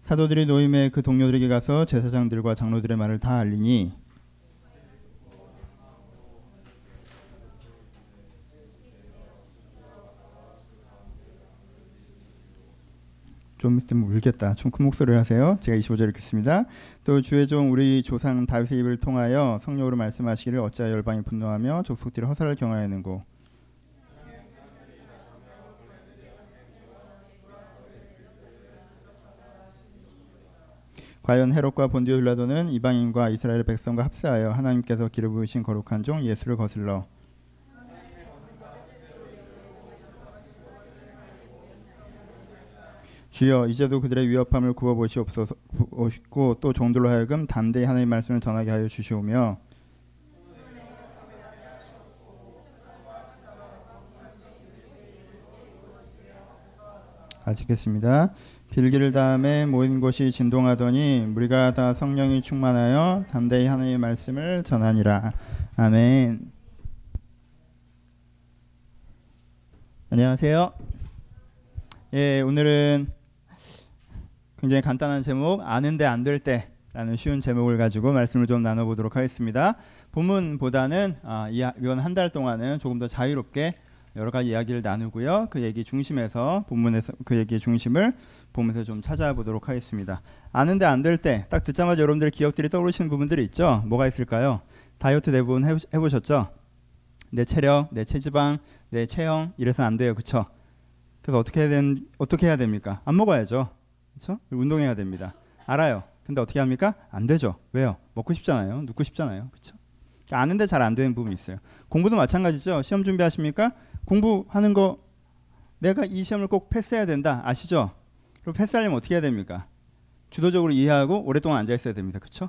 사도들이 노임의 그 동료들에게 가서 제사장들과 장로들의 말을 다 알리니 좀 있으면 울겠다. 좀 큰 목소리를 하세요. 제가 25절 읽겠습니다. 또 주의 종 우리 조상 다윗의 입을 통하여 성령으로 말씀하시기를 어찌하여 열방이 분노하며 족속들이 허사를 경하였는고 과연 헤롯과 본디오 빌라도는 이방인과 이스라엘 백성과 합세하여 하나님께서 기름 부으신 거룩한 종 예수를 거슬러 주여 이제도 그들의 위협함을 굽어보시옵소서 또 종들로 하여금 담대히 하나님의 말씀을 전하게 하여 주시오며 아직겠습니다. 빌기를 다음에 모인 곳이 진동하더니 무리가 다 성령이 충만하여 담대히 하나님의 말씀을 전하니라. 아멘. 안녕하세요. 예, 오늘은 굉장히 간단한 제목 아는데 안 될 때라는 쉬운 제목을 가지고 말씀을 좀 나눠보도록 하겠습니다. 본문보다는 이번 한 달 동안은 조금 더 자유롭게 여러 가지 이야기를 나누고요. 그 얘기 중심에서 본문에서 그 얘기의 중심을 보면서 좀 찾아보도록 하겠습니다. 아는데 안 될 때 딱 듣자마자 여러분들의 기억들이 떠오르시는 부분들이 있죠. 뭐가 있을까요? 다이어트 대부분 해보셨죠? 내 체력, 내 체지방, 내 체형 이래서 안 돼요. 그렇죠? 그래서 어떻게 해야 됩니까? 안 먹어야죠. 그렇죠? 운동해야 됩니다. 알아요. 근데 어떻게 합니까? 안 되죠. 왜요? 먹고 싶잖아요. 눕고 싶잖아요. 그렇죠? 아는데 잘 안 되는 부분이 있어요. 공부도 마찬가지죠. 시험 준비하십니까? 공부하는 거 내가 이 시험을 꼭 패스해야 된다. 아시죠? 그럼 패스하려면 어떻게 해야 됩니까? 주도적으로 이해하고 오랫동안 앉아 있어야 됩니다. 그렇죠?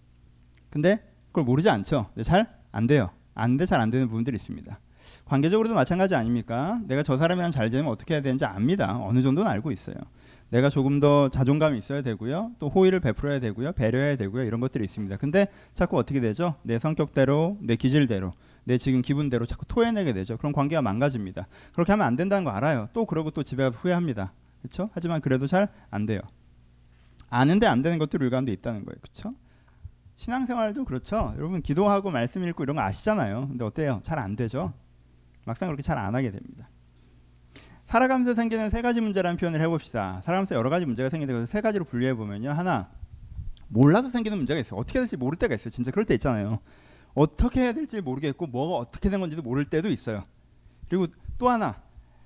근데 그걸 모르지 않죠. 잘 안 돼요. 아는데 잘 안 되는 부분들이 있습니다. 관계적으로도 마찬가지 아닙니까? 내가 저 사람이랑 잘 지내면 어떻게 해야 되는지 압니다. 어느 정도는 알고 있어요. 내가 조금 더 자존감이 있어야 되고요. 또 호의를 베풀어야 되고요. 배려해야 되고요. 이런 것들이 있습니다. 근데 자꾸 어떻게 되죠? 내 성격대로, 내 기질대로, 내 지금 기분대로 자꾸 토해내게 되죠. 그럼 관계가 망가집니다. 그렇게 하면 안 된다는 거 알아요. 또 그러고 또 집에 가서 후회합니다. 그렇죠? 하지만 그래도 잘 안 돼요. 아는데 안 되는 것들이 우리 가운데 있다는 거예요. 그렇죠? 신앙생활도 그렇죠. 여러분 기도하고 말씀 읽고 이런 거 아시잖아요. 근데 어때요? 잘 안 되죠? 막상 그렇게 잘 안 하게 됩니다. 살아가면서 생기는 세 가지 문제라는 표현을 해봅시다. 살아가면서 여러 가지 문제가 생기는데 그래서 세 가지로 분류해보면요. 하나, 몰라서 생기는 문제가 있어요. 어떻게 해야 될지 모를 때가 있어요. 진짜 그럴 때 있잖아요. 어떻게 해야 될지 모르겠고 뭐가 어떻게 된 건지도 모를 때도 있어요. 그리고 또 하나,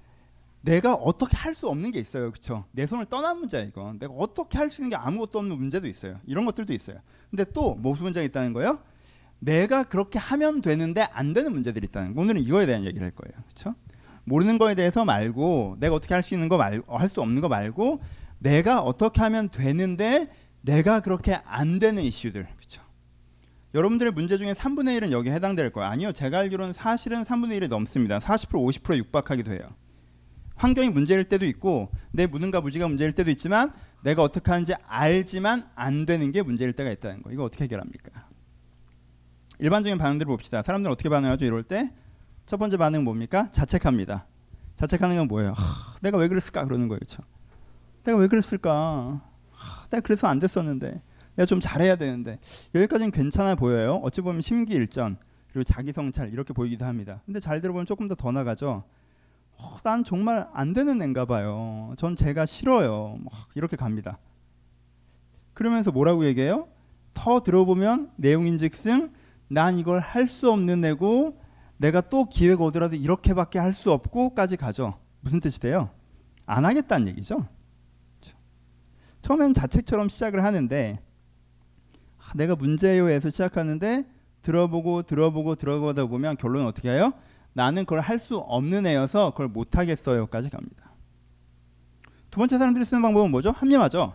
내가 어떻게 할 수 없는 게 있어요. 그렇죠? 내 손을 떠난 문제야 이건. 내가 어떻게 할 수 있는 게 아무것도 없는 문제도 있어요. 이런 것들도 있어요. 근데 또 무슨 문제가 있다는 거예요? 내가 그렇게 하면 되는데 안 되는 문제들이 있다는 거. 오늘은 이거에 대한 얘기를 할 거예요. 그렇죠? 모르는 거에 대해서 말고 내가 어떻게 할 수 있는 거 말고 할 수 없는 거 말고 내가 어떻게 하면 되는데 내가 그렇게 안 되는 이슈들. 그렇죠? 여러분들의 문제 중에 3분의 1은 여기에 해당될 거예요. 아니요. 제가 알기로는 사실은 3분의 1이 넘습니다. 40% 50% 육박하기도 해요. 환경이 문제일 때도 있고 내 무능과 무지가 문제일 때도 있지만 내가 어떻게 하는지 알지만 안 되는 게 문제일 때가 있다는 거. 이거 어떻게 해결합니까? 일반적인 반응들을 봅시다. 사람들은 어떻게 반응하죠? 이럴 때 첫 번째 반응은 뭡니까? 자책합니다. 자책하는 건 뭐예요? 내가 왜 그랬을까? 그러는 거예요. 그렇죠? 내가 왜 그랬을까? 내가 그래서 안 됐었는데 내가 좀 잘해야 되는데 여기까지는 괜찮아 보여요. 어찌 보면 심기일전 그리고 자기성찰 이렇게 보이기도 합니다. 근데 잘 들어보면 조금 더 나가죠. 난 정말 안 되는 애인가 봐요. 전 제가 싫어요. 이렇게 갑니다. 그러면서 뭐라고 얘기해요? 더 들어보면 내용인즉슨 난 이걸 할 수 없는 애고 내가 또 기회가 오더라도 이렇게밖에 할 수 없고까지 가죠. 무슨 뜻이 돼요? 안 하겠다는 얘기죠. 처음엔 자책처럼 시작을 하는데 내가 문제요에서 시작하는데 들어보다 보면 결론은 어떻게 해요? 나는 그걸 할 수 없는 애여서 그걸 못하겠어요까지 갑니다. 두 번째 사람들이 쓰는 방법은 뭐죠? 합리화죠.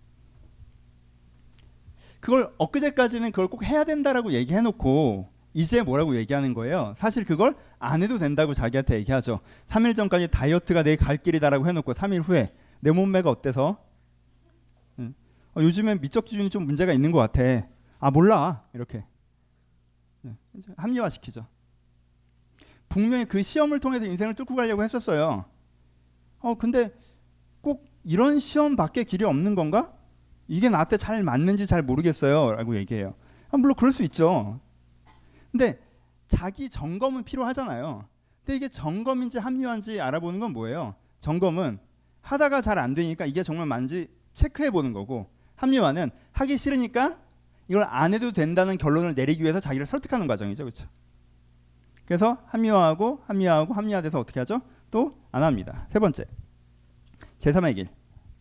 그걸 엊그제까지는 그걸 꼭 해야 된다라고 얘기해놓고 이제 뭐라고 얘기하는 거예요? 사실 그걸 안 해도 된다고 자기한테 얘기하죠. 3일 전까지 다이어트가 내 갈 길이다라고 해놓고 3일 후에 내 몸매가 어때서? 요즘엔 미적 기준이 좀 문제가 있는 것 같아. 몰라. 이렇게 합리화시키죠. 분명히 그 시험을 통해서 인생을 뚫고 가려고 했었어요. 근데 꼭 이런 시험밖에 길이 없는 건가? 이게 나한테 잘 맞는지 잘 모르겠어요 라고 얘기해요. 물론 그럴 수 있죠. 근데 자기 점검은 필요하잖아요. 근데 이게 점검인지 합리화인지 알아보는 건 뭐예요? 점검은 하다가 잘 안 되니까 이게 정말 맞는지 체크해 보는 거고, 합리화는 하기 싫으니까 이걸 안 해도 된다는 결론을 내리기 위해서 자기를 설득하는 과정이죠. 그렇죠? 그래서 합리화하고 합리화돼서 어떻게 하죠? 또 안 합니다. 세 번째, 제3의 길.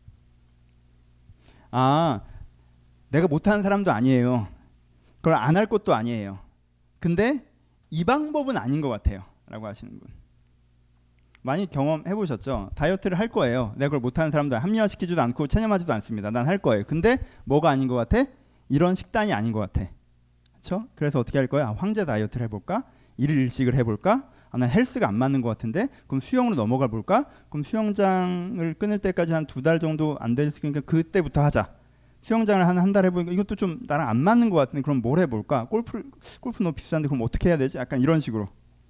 내가 못하는 사람도 아니에요. 그걸 안 할 것도 아니에요. 근데 이 방법은 아닌 것 같아요 라고 하시는 분 많이 경험해 보셨죠? 다이어트를 할 거예요. 내가 그걸 못하는 사람도 합리화시키지도 않고 체념하지도 않습니다. 난 할 거예요. 근데 뭐가 아닌 것 같아? 이런 식단이 아닌 것 같아. 그렇죠? 그래서 어떻게 할 거야? 황제 다이어트를 해볼까? 일일 일식을 해볼까? 난 헬스가 안 맞는 것 같은데 그럼 수영으로 넘어가 볼까? 그럼 수영장을 끊을 때까지 한 2달 정도 안 됐으니까 그때부터 하자. 수영장을 한 달 해보니까 이것도 좀 나랑 안 맞는 것 같은데 그럼 뭘 해볼까? 골프 너무 비싼데 그럼 어떻게 해야 되지? 약간 이런 식으로.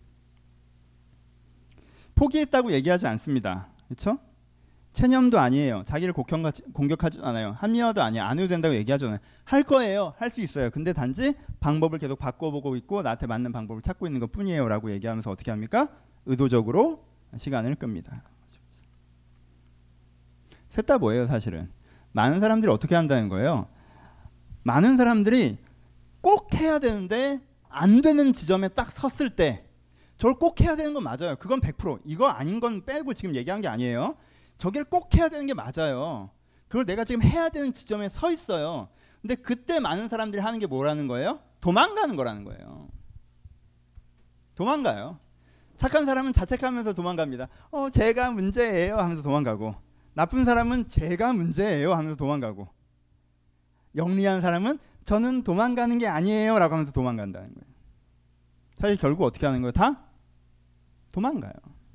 포기했다고 얘기하지 않습니다. 그렇죠? 체념도 아니에요. 자기를 공격하지 않아요. 합리화도 아니에요. 안 해도 된다고 얘기하잖아요. 할 거예요. 할 수 있어요. 근데 단지 방법을 계속 바꿔보고 있고 나한테 맞는 방법을 찾고 있는 것 뿐이에요 라고 얘기하면서 어떻게 합니까? 의도적으로 시간을 끕니다. 셋 다 뭐예요 사실은? 많은 사람들이 어떻게 한다는 거예요? 많은 사람들이 꼭 해야 되는데 안 되는 지점에 딱 섰을 때 저걸 꼭 해야 되는 건 맞아요. 그건 100%. 이거 아닌 건 빼고 지금 얘기한 게 아니에요. 저길 꼭 해야 되는 게 맞아요. 그걸 내가 지금 해야 되는 지점에 서 있어요. 근데 그때 많은 사람들이 하는 게 뭐라는 거예요? 도망가는 거라는 거예요. 도망가요. 착한 사람은 자책하면서 도망갑니다. 제가 문제예요 하면서 도망가고, 나쁜 사람은 제가 문제예요 하면서 도망가고, 영리한 사람은 저는 도망가는 게 아니에요 라고 하면서 도망간다는 거예요. 사실 결국 어떻게 하는 거예요? 다 도망가요.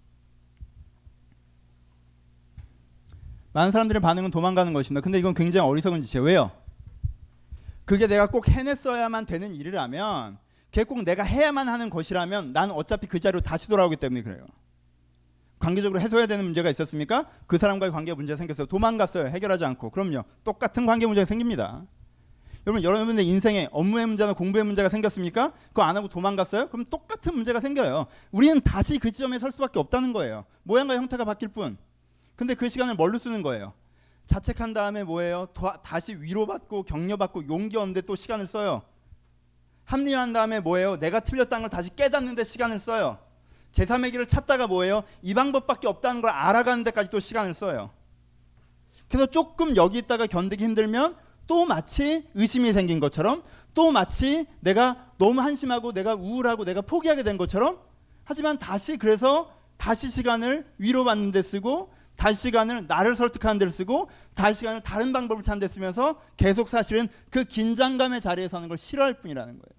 많은 사람들의 반응은 도망가는 것입니다. 근데 이건 굉장히 어리석은 짓이에요. 왜요? 그게 내가 꼭 해냈어야만 되는 일이라면, 그게 꼭 내가 해야만 하는 것이라면 나는 어차피 그 자리로 다시 돌아오기 때문에 그래요. 관계적으로 해소해야 되는 문제가 있었습니까? 그 사람과의 관계 문제가 생겼어요. 도망갔어요. 해결하지 않고. 그럼요. 똑같은 관계 문제가 생깁니다. 여러분들 인생에 업무의 문제나 공부의 문제가 생겼습니까? 그거 안 하고 도망갔어요? 그럼 똑같은 문제가 생겨요. 우리는 다시 그 지점에 설 수밖에 없다는 거예요. 모양과 형태가 바뀔 뿐. 근데 그 시간을 뭘로 쓰는 거예요? 자책한 다음에 뭐예요? 다시 위로받고 격려받고 용기 얻는데 또 시간을 써요. 합리화한 다음에 뭐예요? 내가 틀렸다는 걸 다시 깨닫는 데 시간을 써요. 제3의 길을 찾다가 뭐예요? 이 방법밖에 없다는 걸 알아가는 데까지 또 시간을 써요. 그래서 조금 여기 있다가 견디기 힘들면 또 마치 의심이 생긴 것처럼, 또 마치 내가 너무 한심하고 내가 우울하고 내가 포기하게 된 것처럼, 하지만 그래서 다시 시간을 위로받는 데 쓰고, 다시 시간을 나를 설득하는 데 쓰고, 다시 시간을 다른 방법을 찾는 데 쓰면서 계속 사실은 그 긴장감의 자리에 서는 걸 싫어할 뿐이라는 거예요.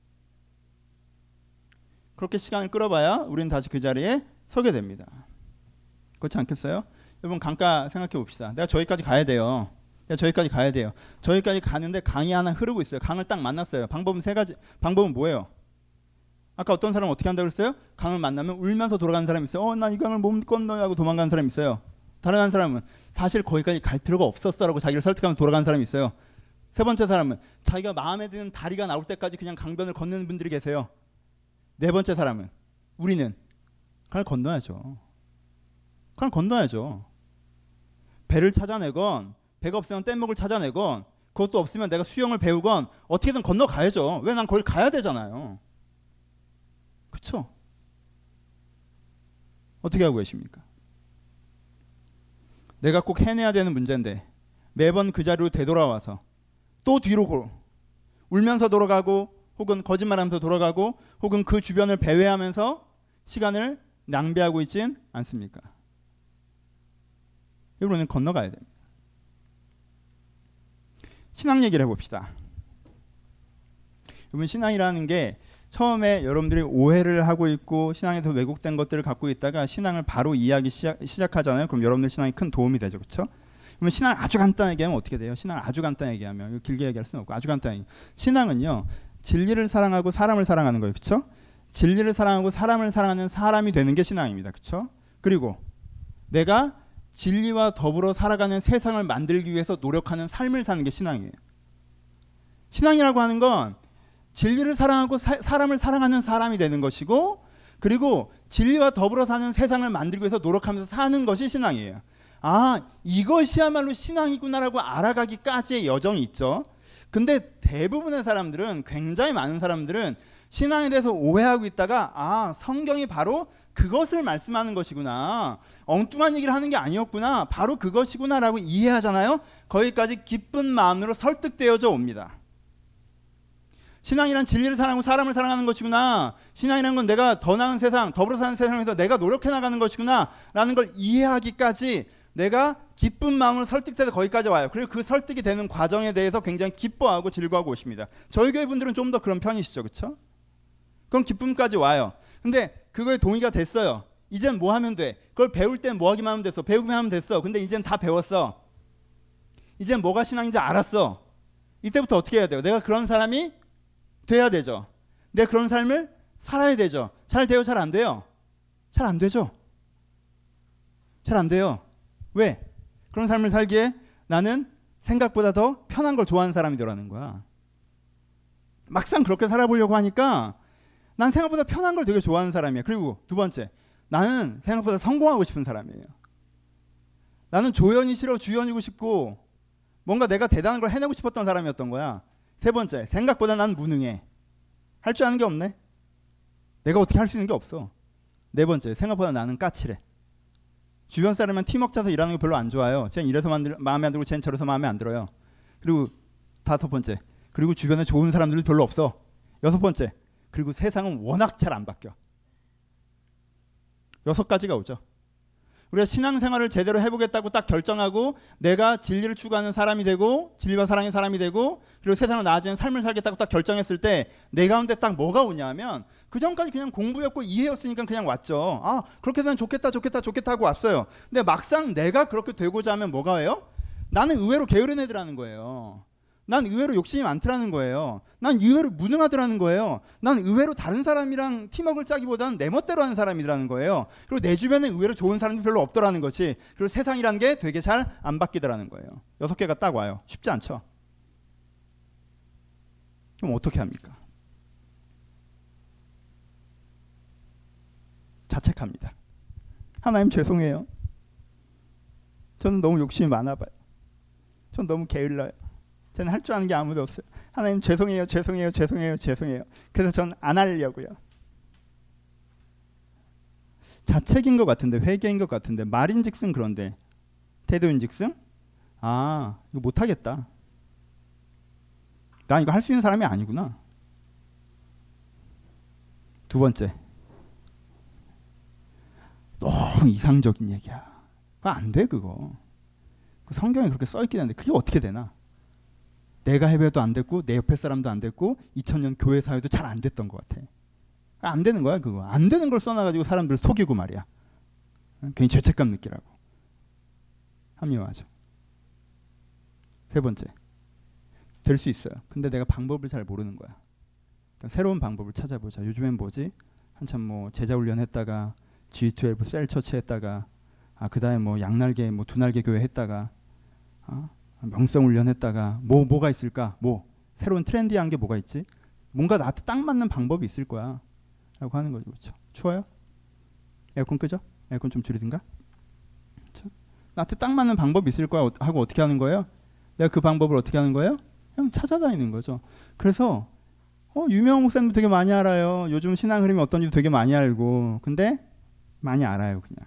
그렇게 시간을 끌어봐야 우리는 다시 그 자리에 서게 됩니다. 그렇지 않겠어요? 여러분 강가 생각해 봅시다. 내가 저기까지 가야 돼요. 저기까지 가는데 강이 하나 흐르고 있어요. 강을 딱 만났어요. 방법은 세 가지. 방법은 뭐예요? 아까 어떤 사람은 어떻게 한다고 그랬어요? 강을 만나면 울면서 돌아가는 사람이 있어요. 난 이 강을 못 건너요 하고 도망가는 사람이 있어요. 다른 한 사람은 사실 거기까지 갈 필요가 없었어 라고 자기를 설득하면서 돌아가는 사람이 있어요. 세 번째 사람은 자기가 마음에 드는 다리가 나올 때까지 그냥 강변을 건너는 분들이 계세요. 네 번째 사람은 우리는 강을 건너야죠. 배를 찾아내건, 배가 없으면 뗏목을 찾아내건, 그것도 없으면 내가 수영을 배우건 어떻게든 건너가야죠. 왜? 난 거길 가야 되잖아요. 그렇죠? 어떻게 하고 계십니까? 내가 꼭 해내야 되는 문제인데 매번 그 자리로 되돌아와서 또 뒤로 울면서 돌아가고, 혹은 거짓말하면서 돌아가고, 혹은 그 주변을 배회하면서 시간을 낭비하고 있진 않습니까? 여러분은 건너가야 됩니다. 신앙 얘기를 해봅시다. 여러분 신앙이라는 게 처음에 여러분들이 오해를 하고 있고 신앙에서 왜곡된 것들을 갖고 있다가 신앙을 바로 이해하기 시작하잖아요. 그럼 여러분들 신앙이 큰 도움이 되죠. 그렇죠? 그러면 신앙을 아주 간단하게 얘기하면 어떻게 돼요? 신앙을 아주 간단하게 얘기하면, 길게 얘기할 수는 없고 아주 간단하게, 신앙은요 진리를 사랑하고 사람을 사랑하는 거예요. 그렇죠? 진리를 사랑하고 사람을 사랑하는 사람이 되는 게 신앙입니다. 그렇죠? 그리고 내가 진리와 더불어 살아가는 세상을 만들기 위해서 노력하는 삶을 사는 게 신앙이에요. 신앙이라고 하는 건 진리를 사랑하고 사람을 사랑하는 사람이 되는 것이고, 그리고 진리와 더불어 사는 세상을 만들기 위해서 노력하면서 사는 것이 신앙이에요. 아, 이것이야말로 신앙이구나라고 알아가기까지의 여정이 있죠. 근데 대부분의 사람들은, 굉장히 많은 사람들은 신앙에 대해서 오해하고 있다가, 아, 성경이 바로 그것을 말씀하는 것이구나, 엉뚱한 얘기를 하는 게 아니었구나, 바로 그것이구나라고 이해하잖아요. 거기까지 기쁜 마음으로 설득되어져 옵니다. 신앙이란 진리를 사랑하고 사람을 사랑하는 것이구나, 신앙이란 건 내가 더 나은 세상, 더불어 사는 세상에서 내가 노력해 나가는 것이구나 라는 걸 이해하기까지 내가 기쁜 마음으로 설득돼서 거기까지 와요. 그리고 그 설득이 되는 과정에 대해서 굉장히 기뻐하고 즐거워하고 오십니다. 저희 교회 분들은 좀 더 그런 편이시죠, 그렇죠? 그럼 기쁨까지 와요. 근데 그거에 동의가 됐어요. 이젠 뭐 하면 돼? 그걸 배울 땐 뭐 하기만 하면 됐어. 배우기만 하면 됐어. 근데 이젠 다 배웠어. 이젠 뭐가 신앙인지 알았어. 이때부터 어떻게 해야 돼요? 내가 그런 사람이 돼야 되죠. 내가 그런 삶을 살아야 되죠. 잘 돼요? 잘 안 돼요? 잘 안 되죠. 잘 안 돼요. 왜? 그런 삶을 살기에 나는 생각보다 더 편한 걸 좋아하는 사람이 되라는 거야. 막상 그렇게 살아보려고 하니까 난 생각보다 편한 걸 되게 좋아하는 사람이야. 그리고 두 번째, 나는 생각보다 성공하고 싶은 사람이에요. 나는 조연이 싫어 주연이고 싶고 뭔가 내가 대단한 걸 해내고 싶었던 사람이었던 거야. 세 번째, 생각보다 난 무능해. 할 줄 아는 게 없네. 내가 어떻게 할 수 있는 게 없어. 네 번째, 생각보다 나는 까칠해. 주변 사람은 팀워크 짜서 일하는 게 별로 안 좋아요. 쟤는 이래서 마음에 안 들고 쟤는 저래서 마음에 안 들어요. 그리고 다섯 번째, 그리고 주변에 좋은 사람들도 별로 없어. 여섯 번째, 그리고 세상은 워낙 잘 안 바뀌어. 6가지가 오죠. 우리가 신앙생활을 제대로 해보겠다고 딱 결정하고 내가 진리를 추구하는 사람이 되고 진리와 사랑의 사람이 되고 그리고 세상을 나아지는 삶을 살겠다고 딱 결정했을 때 내 가운데 딱 뭐가 오냐면, 그 전까지 그냥 공부였고 이해였으니까 그냥 왔죠. 아, 그렇게 되면 좋겠다 하고 왔어요. 근데 막상 내가 그렇게 되고자 하면 뭐가 해요? 나는 의외로 게으른 애들하는 거예요. 난 의외로 욕심이 많더라는 거예요. 난 의외로 무능하더라는 거예요. 난 의외로 다른 사람이랑 팀워크를 짜기보다는 내 멋대로 하는 사람이라는 거예요. 그리고 내 주변에 의외로 좋은 사람이 별로 없더라는 거지. 그리고 세상이라는 게 되게 잘 안 바뀌더라는 거예요. 6개가 딱 와요. 쉽지 않죠. 그럼 어떻게 합니까? 자책합니다. 하나님 죄송해요. 저는 너무 욕심이 많아 봐요. 전 너무 게을러요. 저는 할 줄 아는 게 아무도 없어요. 하나님 죄송해요. 그래서 전 안 하려고요. 자책인 것 같은데, 회개인 것 같은데, 말인즉슨 그런데 태도인즉슨, 아, 이거 못하겠다. 난 이거 할 수 있는 사람이 아니구나. 두 번째, 너무 이상적인 얘기야. 그거 안 돼, 그거. 성경에 그렇게 써있긴 한데 그게 어떻게 되나? 내가 해봐도 안 됐고 내 옆에 사람도 안 됐고 2000년 교회 사회도 잘 안 됐던 것 같아. 안 되는 거야, 그거. 안 되는 걸 써놔가지고 사람들을 속이고 말이야. 괜히 죄책감 느끼라고. 합리화하죠. 세 번째, 될 수 있어요. 근데 내가 방법을 잘 모르는 거야. 그러니까 새로운 방법을 찾아보자. 요즘엔 뭐지? 한참 뭐 제자 훈련했다가 G12 셀처치 했다가, 그 다음에 뭐 양날개 뭐 두날개 교회 했다가, 명성 훈련했다가 뭐가 있을까? 뭐 새로운 트렌디한 게 뭐가 있지? 뭔가 나한테 딱 맞는 방법이 있을 거야 라고 하는 거죠. 그렇죠? 추워요? 에어컨 끄죠? 에어컨 좀 줄이든가? 그렇죠? 나한테 딱 맞는 방법이 있을 거야 하고 어떻게 하는 거예요? 내가 그 방법을 어떻게 하는 거예요? 그냥 찾아다니는 거죠. 그래서 유명한 목사님도 되게 많이 알아요. 요즘 신앙 흐름이 어떤지도 되게 많이 알고. 근데 많이 알아요, 그냥.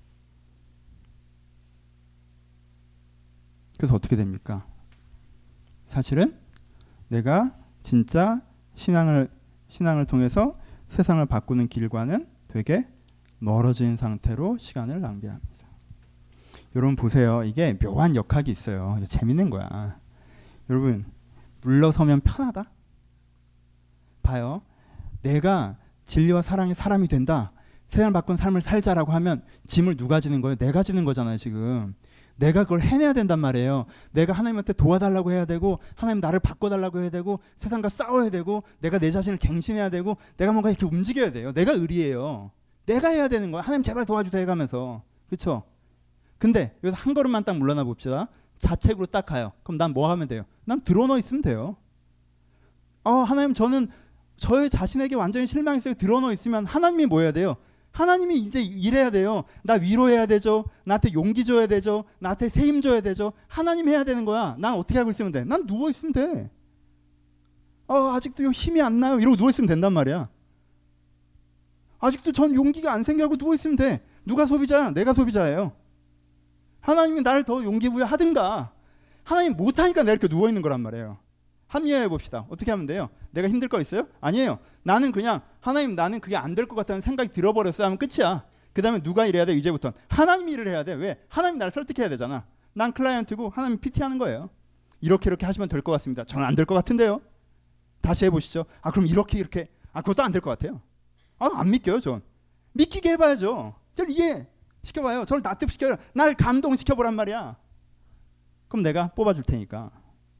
그래서 어떻게 됩니까? 사실은 내가 진짜 신앙을 통해서 세상을 바꾸는 길과는 되게 멀어진 상태로 시간을 낭비합니다. 여러분 보세요. 이게 묘한 역학이 있어요. 재밌는 거야. 여러분, 물러서면 편하다? 봐요. 내가 진리와 사랑의 사람이 된다. 세상을 바꾼 삶을 살자라고 하면 짐을 누가 지는 거예요? 내가 지는 거잖아요, 지금. 내가 그걸 해내야 된단 말이에요. 내가 하나님한테 도와달라고 해야 되고, 하나님 나를 바꿔달라고 해야 되고, 세상과 싸워야 되고, 내가 내 자신을 갱신해야 되고, 내가 뭔가 이렇게 움직여야 돼요. 내가 의리예요. 내가 해야 되는 거야. 하나님 제발 도와주세요 해가면서. 그렇죠? 근데 여기서 한 걸음만 딱 물러나 봅시다. 자책으로 딱 가요. 그럼 난 뭐 하면 돼요? 난 드러넣어 있으면 돼요. 하나님, 저는 저의 자신에게 완전히 실망했어요. 드러넣어 있으면 하나님이 뭐 해야 돼요? 하나님이 이제 일해야 돼요. 나 위로해야 되죠. 나한테 용기 줘야 되죠. 나한테 새 힘 줘야 되죠. 하나님 해야 되는 거야. 난 어떻게 하고 있으면 돼? 난 누워 있으면 돼. 아직도 힘이 안 나요. 이러고 누워 있으면 된단 말이야. 아직도 전 용기가 안 생겨고 누워 있으면 돼. 누가 소비자야? 내가 소비자예요. 하나님이 나를 더 용기 부여하든가. 하나님 못하니까 내가 이렇게 누워 있는 거란 말이에요. 합리화해 봅시다. 어떻게 하면 돼요? 내가 힘들 거 있어요? 아니에요. 나는 그냥 하나님, 나는 그게 안 될 것 같다는 생각이 들어버렸어요 하면 끝이야. 그 다음에 누가 일해야 돼? 이제부터는 하나님이 일을 해야 돼. 왜? 하나님 나를 설득해야 되잖아. 난 클라이언트고 하나님 PT 하는 거예요. 이렇게 하시면 될 것 같습니다. 저는 안 될 것 같은데요. 다시 해보시죠. 그럼 이렇게 그것도 안 될 것 같아요. 안 믿겨요. 전 믿기게 해봐야죠. 저를 이해시켜봐요. 저를 납득시켜요. 날 감동시켜보란 말이야. 그럼 내가 뽑아줄 테니까.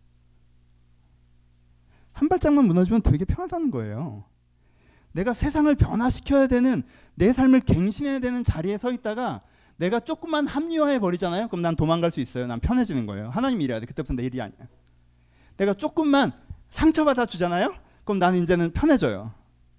한 발짝만 무너지면 되게 편하다는 거예요. 내가 세상을 변화시켜야 되는, 내 삶을 갱신해야 되는 자리에 서 있다가 내가 조금만 합리화해 버리잖아요. 그럼 난 도망갈 수 있어요. 난 편해지는 거예요. 하나님이 일해야 돼. 그때부터 내 일이 아니야. 내가 조금만 상처받아 주잖아요. 그럼 나는 이제는 편해져요.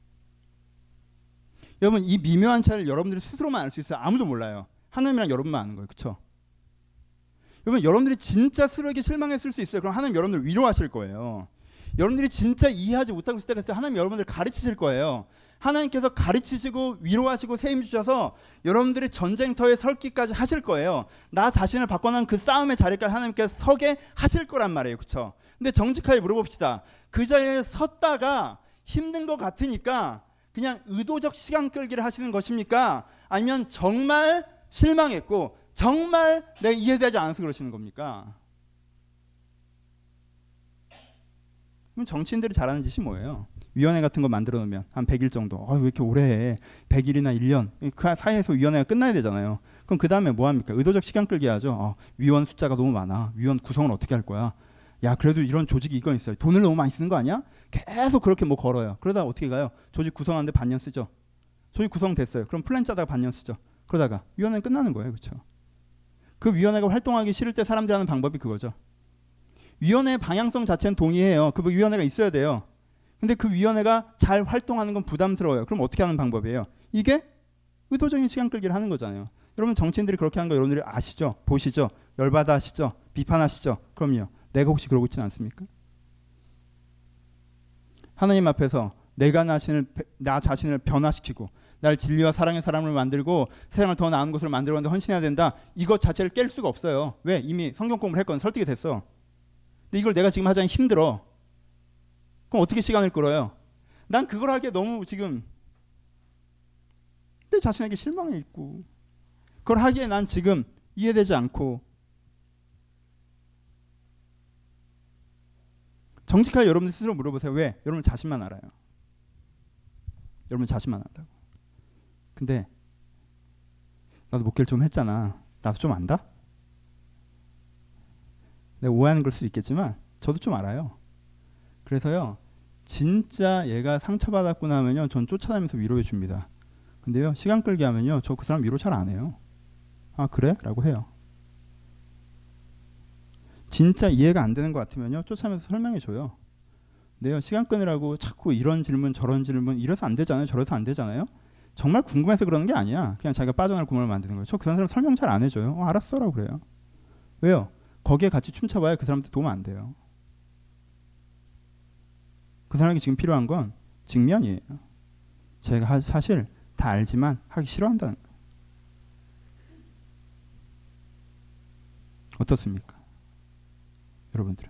여러분, 이 미묘한 차이를 여러분들이 스스로만 알 수 있어요. 아무도 몰라요. 하나님이랑 여러분만 아는 거예요. 그렇죠? 여러분, 여러분들이 진짜 스스로에게 실망했을 수 있어요. 그럼 하나님 여러분들 위로하실 거예요. 여러분들이 진짜 이해하지 못하고 있을 때가 있어요. 하나님 여러분들 가르치실 거예요. 하나님께서 가르치시고 위로하시고 세임 주셔서 여러분들이 전쟁터에 설기까지 하실 거예요. 나 자신을 바꿔놓은 그 싸움의 자리까지 하나님께서 서게 하실 거란 말이에요. 그렇죠? 근데 정직하게 물어봅시다. 그 자리에 섰다가 힘든 것 같으니까 그냥 의도적 시간 끌기를 하시는 것입니까? 아니면 정말 실망했고 정말 내가 이해되지 않아서 그러시는 겁니까? 그럼 정치인들이 잘하는 짓이 뭐예요? 위원회 같은 거 만들어 놓으면 한 100일 정도. 왜 이렇게 오래 해? 100일이나 1년. 그 사이에서 위원회가 끝나야 되잖아요. 그럼 그 다음에 뭐 합니까? 의도적 시간 끌기 하죠. 위원 숫자가 너무 많아. 위원 구성을 어떻게 할 거야? 야, 그래도 이런 조직이 이건 있어요. 돈을 너무 많이 쓰는 거 아니야? 계속 그렇게 뭐 걸어요. 그러다가 어떻게 가요? 조직 구성하는데 반년 쓰죠. 조직 구성됐어요. 그럼 플랜 짜다가 반년 쓰죠. 그러다가 위원회는 끝나는 거예요. 그렇죠? 그 위원회가 활동하기 싫을 때 사람들이 하는 방법이 그거죠. 위원회의 방향성 자체는 동의해요. 그 위원회가 있어야 돼요. 근데 그 위원회가 잘 활동하는 건 부담스러워요. 그럼 어떻게 하는 방법이에요? 이게 의도적인 시간 끌기를 하는 거잖아요. 여러분, 정치인들이 그렇게 하는 거 여러분들이 아시죠? 보시죠? 열받아 하시죠? 비판하시죠? 그럼요. 내가 혹시 그러고 있지는 않습니까? 하나님 앞에서 내가 나 자신을 변화시키고 나를 진리와 사랑의 사람을 만들고 세상을 더 나은 곳으로 만들어가는데 헌신해야 된다. 이것 자체를 깰 수가 없어요. 왜? 이미 성경 공부를 했거든. 설득이 됐어. 근데 이걸 내가 지금 하자니 힘들어. 그럼 어떻게 시간을 끌어요? 난 그걸 하기에 너무 지금 내 자신에게 실망이 있고 그걸 하기에 난 지금 이해되지 않고. 정직하게 여러분들 스스로 물어보세요. 왜? 여러분 자신만 알아요. 여러분 자신만 안다고. 근데 나도 목회를 좀 했잖아. 나도 좀 안다? 내가 오해하는 걸 수도 있겠지만 저도 좀 알아요. 그래서요, 진짜 얘가 상처받았고 나면요, 전 쫓아다니면서 위로해 줍니다. 근데요, 시간 끌기 하면요, 저 그 사람 위로 잘 안 해요. 그래? 라고 해요. 진짜 이해가 안 되는 것 같으면요, 쫓아가면서 설명해 줘요. 근데요, 시간 끊으라고 자꾸 이런 질문 저런 질문 이래서 안 되잖아요. 저래서 안 되잖아요. 정말 궁금해서 그러는 게 아니야. 그냥 자기가 빠져나갈 구멍을 만드는 거예요. 저 그 사람 설명 잘 안 해줘요. 알았어 라고 그래요. 왜요? 거기에 같이 춤춰봐야 그 사람한테 도움 안 돼요. 그 사람에게 지금 필요한 건 직면이에요. 제가 사실 다 알지만 하기 싫어한다는 거예요. 어떻습니까? 여러분들은.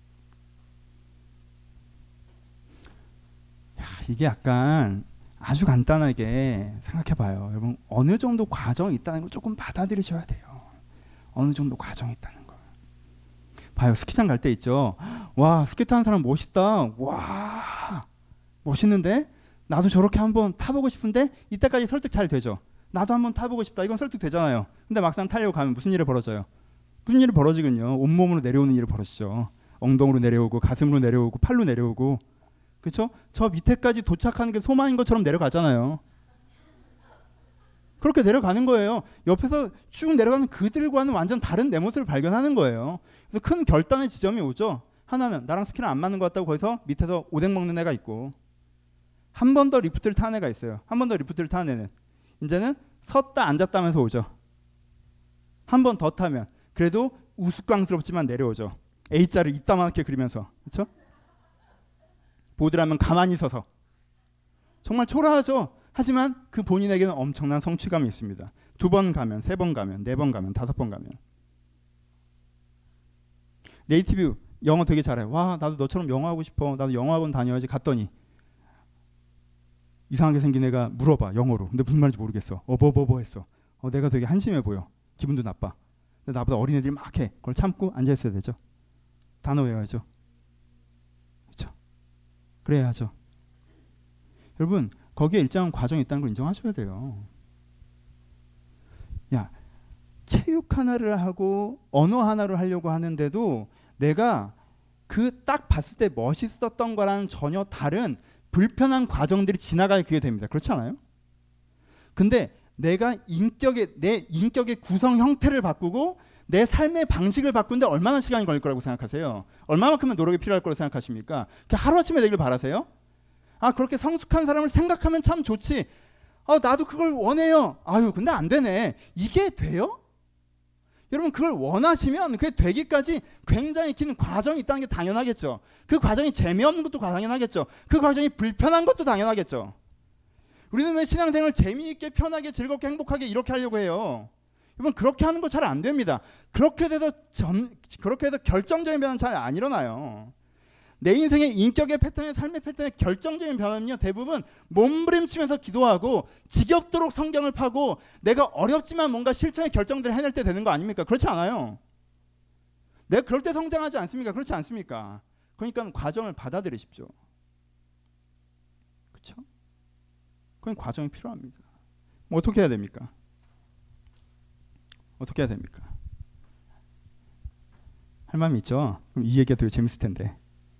이게 약간 아주 간단하게 생각해봐요. 여러분, 어느 정도 과정이 있다는 걸 조금 받아들이셔야 돼요. 어느 정도 과정이 있다는 걸. 봐요. 스키장 갈 때 있죠. 와, 스키 타는 사람 멋있다. 와, 멋있는데? 나도 저렇게 한번 타보고 싶은데? 이때까지 설득 잘 되죠. 나도 한번 타보고 싶다. 이건 설득 되잖아요. 근데 막상 타려고 가면 무슨 일이 벌어져요? 무슨 일이 벌어지군요. 온몸으로 내려오는 일이 벌어지죠. 엉덩이로 내려오고 가슴으로 내려오고 팔로 내려오고. 그렇죠? 저 밑에까지 도착하는 게 소망인 것처럼 내려가잖아요. 그렇게 내려가는 거예요. 옆에서 쭉 내려가는 그들과는 완전 다른 내 모습을 발견하는 거예요. 그래서 큰 결단의 지점이 오죠. 하나는 나랑 스킬은 안 맞는 것 같다고 거기서 밑에서 오뎅 먹는 애가 있고, 한 번 더 리프트를 타는 애가 있어요. 한 번 더 리프트를 타는 애는 이제는 섰다 앉았다 하면서 오죠. 한 번 더 타면 그래도 우스꽝스럽지만 내려오죠. A자를 이따만하게 그리면서. 그렇죠? 보드라면 가만히 서서. 정말 초라하죠. 하지만 그 본인에게는 엄청난 성취감이 있습니다. 2번 가면, 3번 가면, 4번 가면, 5번 가면. 네이티브 영어 되게 잘해. 와, 나도 너처럼 영어 하고 싶어. 나도 영어학원 다녀야지. 갔더니 이상하게 생긴 애가 물어봐, 영어로. 근데 무슨 말인지 모르겠어. 어버버버 했어. 내가 되게 한심해 보여. 기분도 나빠. 근데 나보다 어린 애들이 막 해. 그걸 참고 앉아 있어야 되죠. 단어 외워야죠. 그렇죠? 그래야죠. 여러분, 거기에 일정한 과정이 있다는 걸 인정하셔야 돼요. 야, 체육 하나를 하고 언어 하나를 하려고 하는데도 내가 그 딱 봤을 때 멋있었던 거랑 전혀 다른 불편한 과정들이 지나가야 그게 됩니다. 그렇지 않아요? 근데 내가 내 인격의 구성 형태를 바꾸고 내 삶의 방식을 바꾸는데 얼마나 시간이 걸릴 거라고 생각하세요? 얼마만큼의 노력이 필요할 거라고 생각하십니까? 하루아침에 되길 바라세요? 그렇게 성숙한 사람을 생각하면 참 좋지. 나도 그걸 원해요. 아유, 근데 안 되네. 이게 돼요? 여러분, 그걸 원하시면 그게 되기까지 굉장히 긴 과정이 있다는 게 당연하겠죠. 그 과정이 재미없는 것도 당연하겠죠. 그 과정이 불편한 것도 당연하겠죠. 우리는 왜 신앙생활을 재미있게 편하게 즐겁게 행복하게 이렇게 하려고 해요? 여러분, 그렇게 하는 거 잘 안 됩니다. 그렇게 해서 결정적인 변화는 잘 안 일어나요. 내 인생의 인격의 패턴의 삶의 패턴의 결정적인 변화는요, 대부분 몸부림치면서 기도하고 지겹도록 성경을 파고 내가 어렵지만 뭔가 실천의 결정들을 해낼 때 되는 거 아닙니까? 그렇지 않아요. 내가 그럴 때 성장하지 않습니까? 그렇지 않습니까? 그러니까 과정을 받아들이십시오. 그렇죠? 그건 과정이 필요합니다. 어떻게 해야 됩니까? 어떻게 해야 됩니까? 할 마음이 있죠? 그럼 이 얘기가 되게 재밌을 텐데.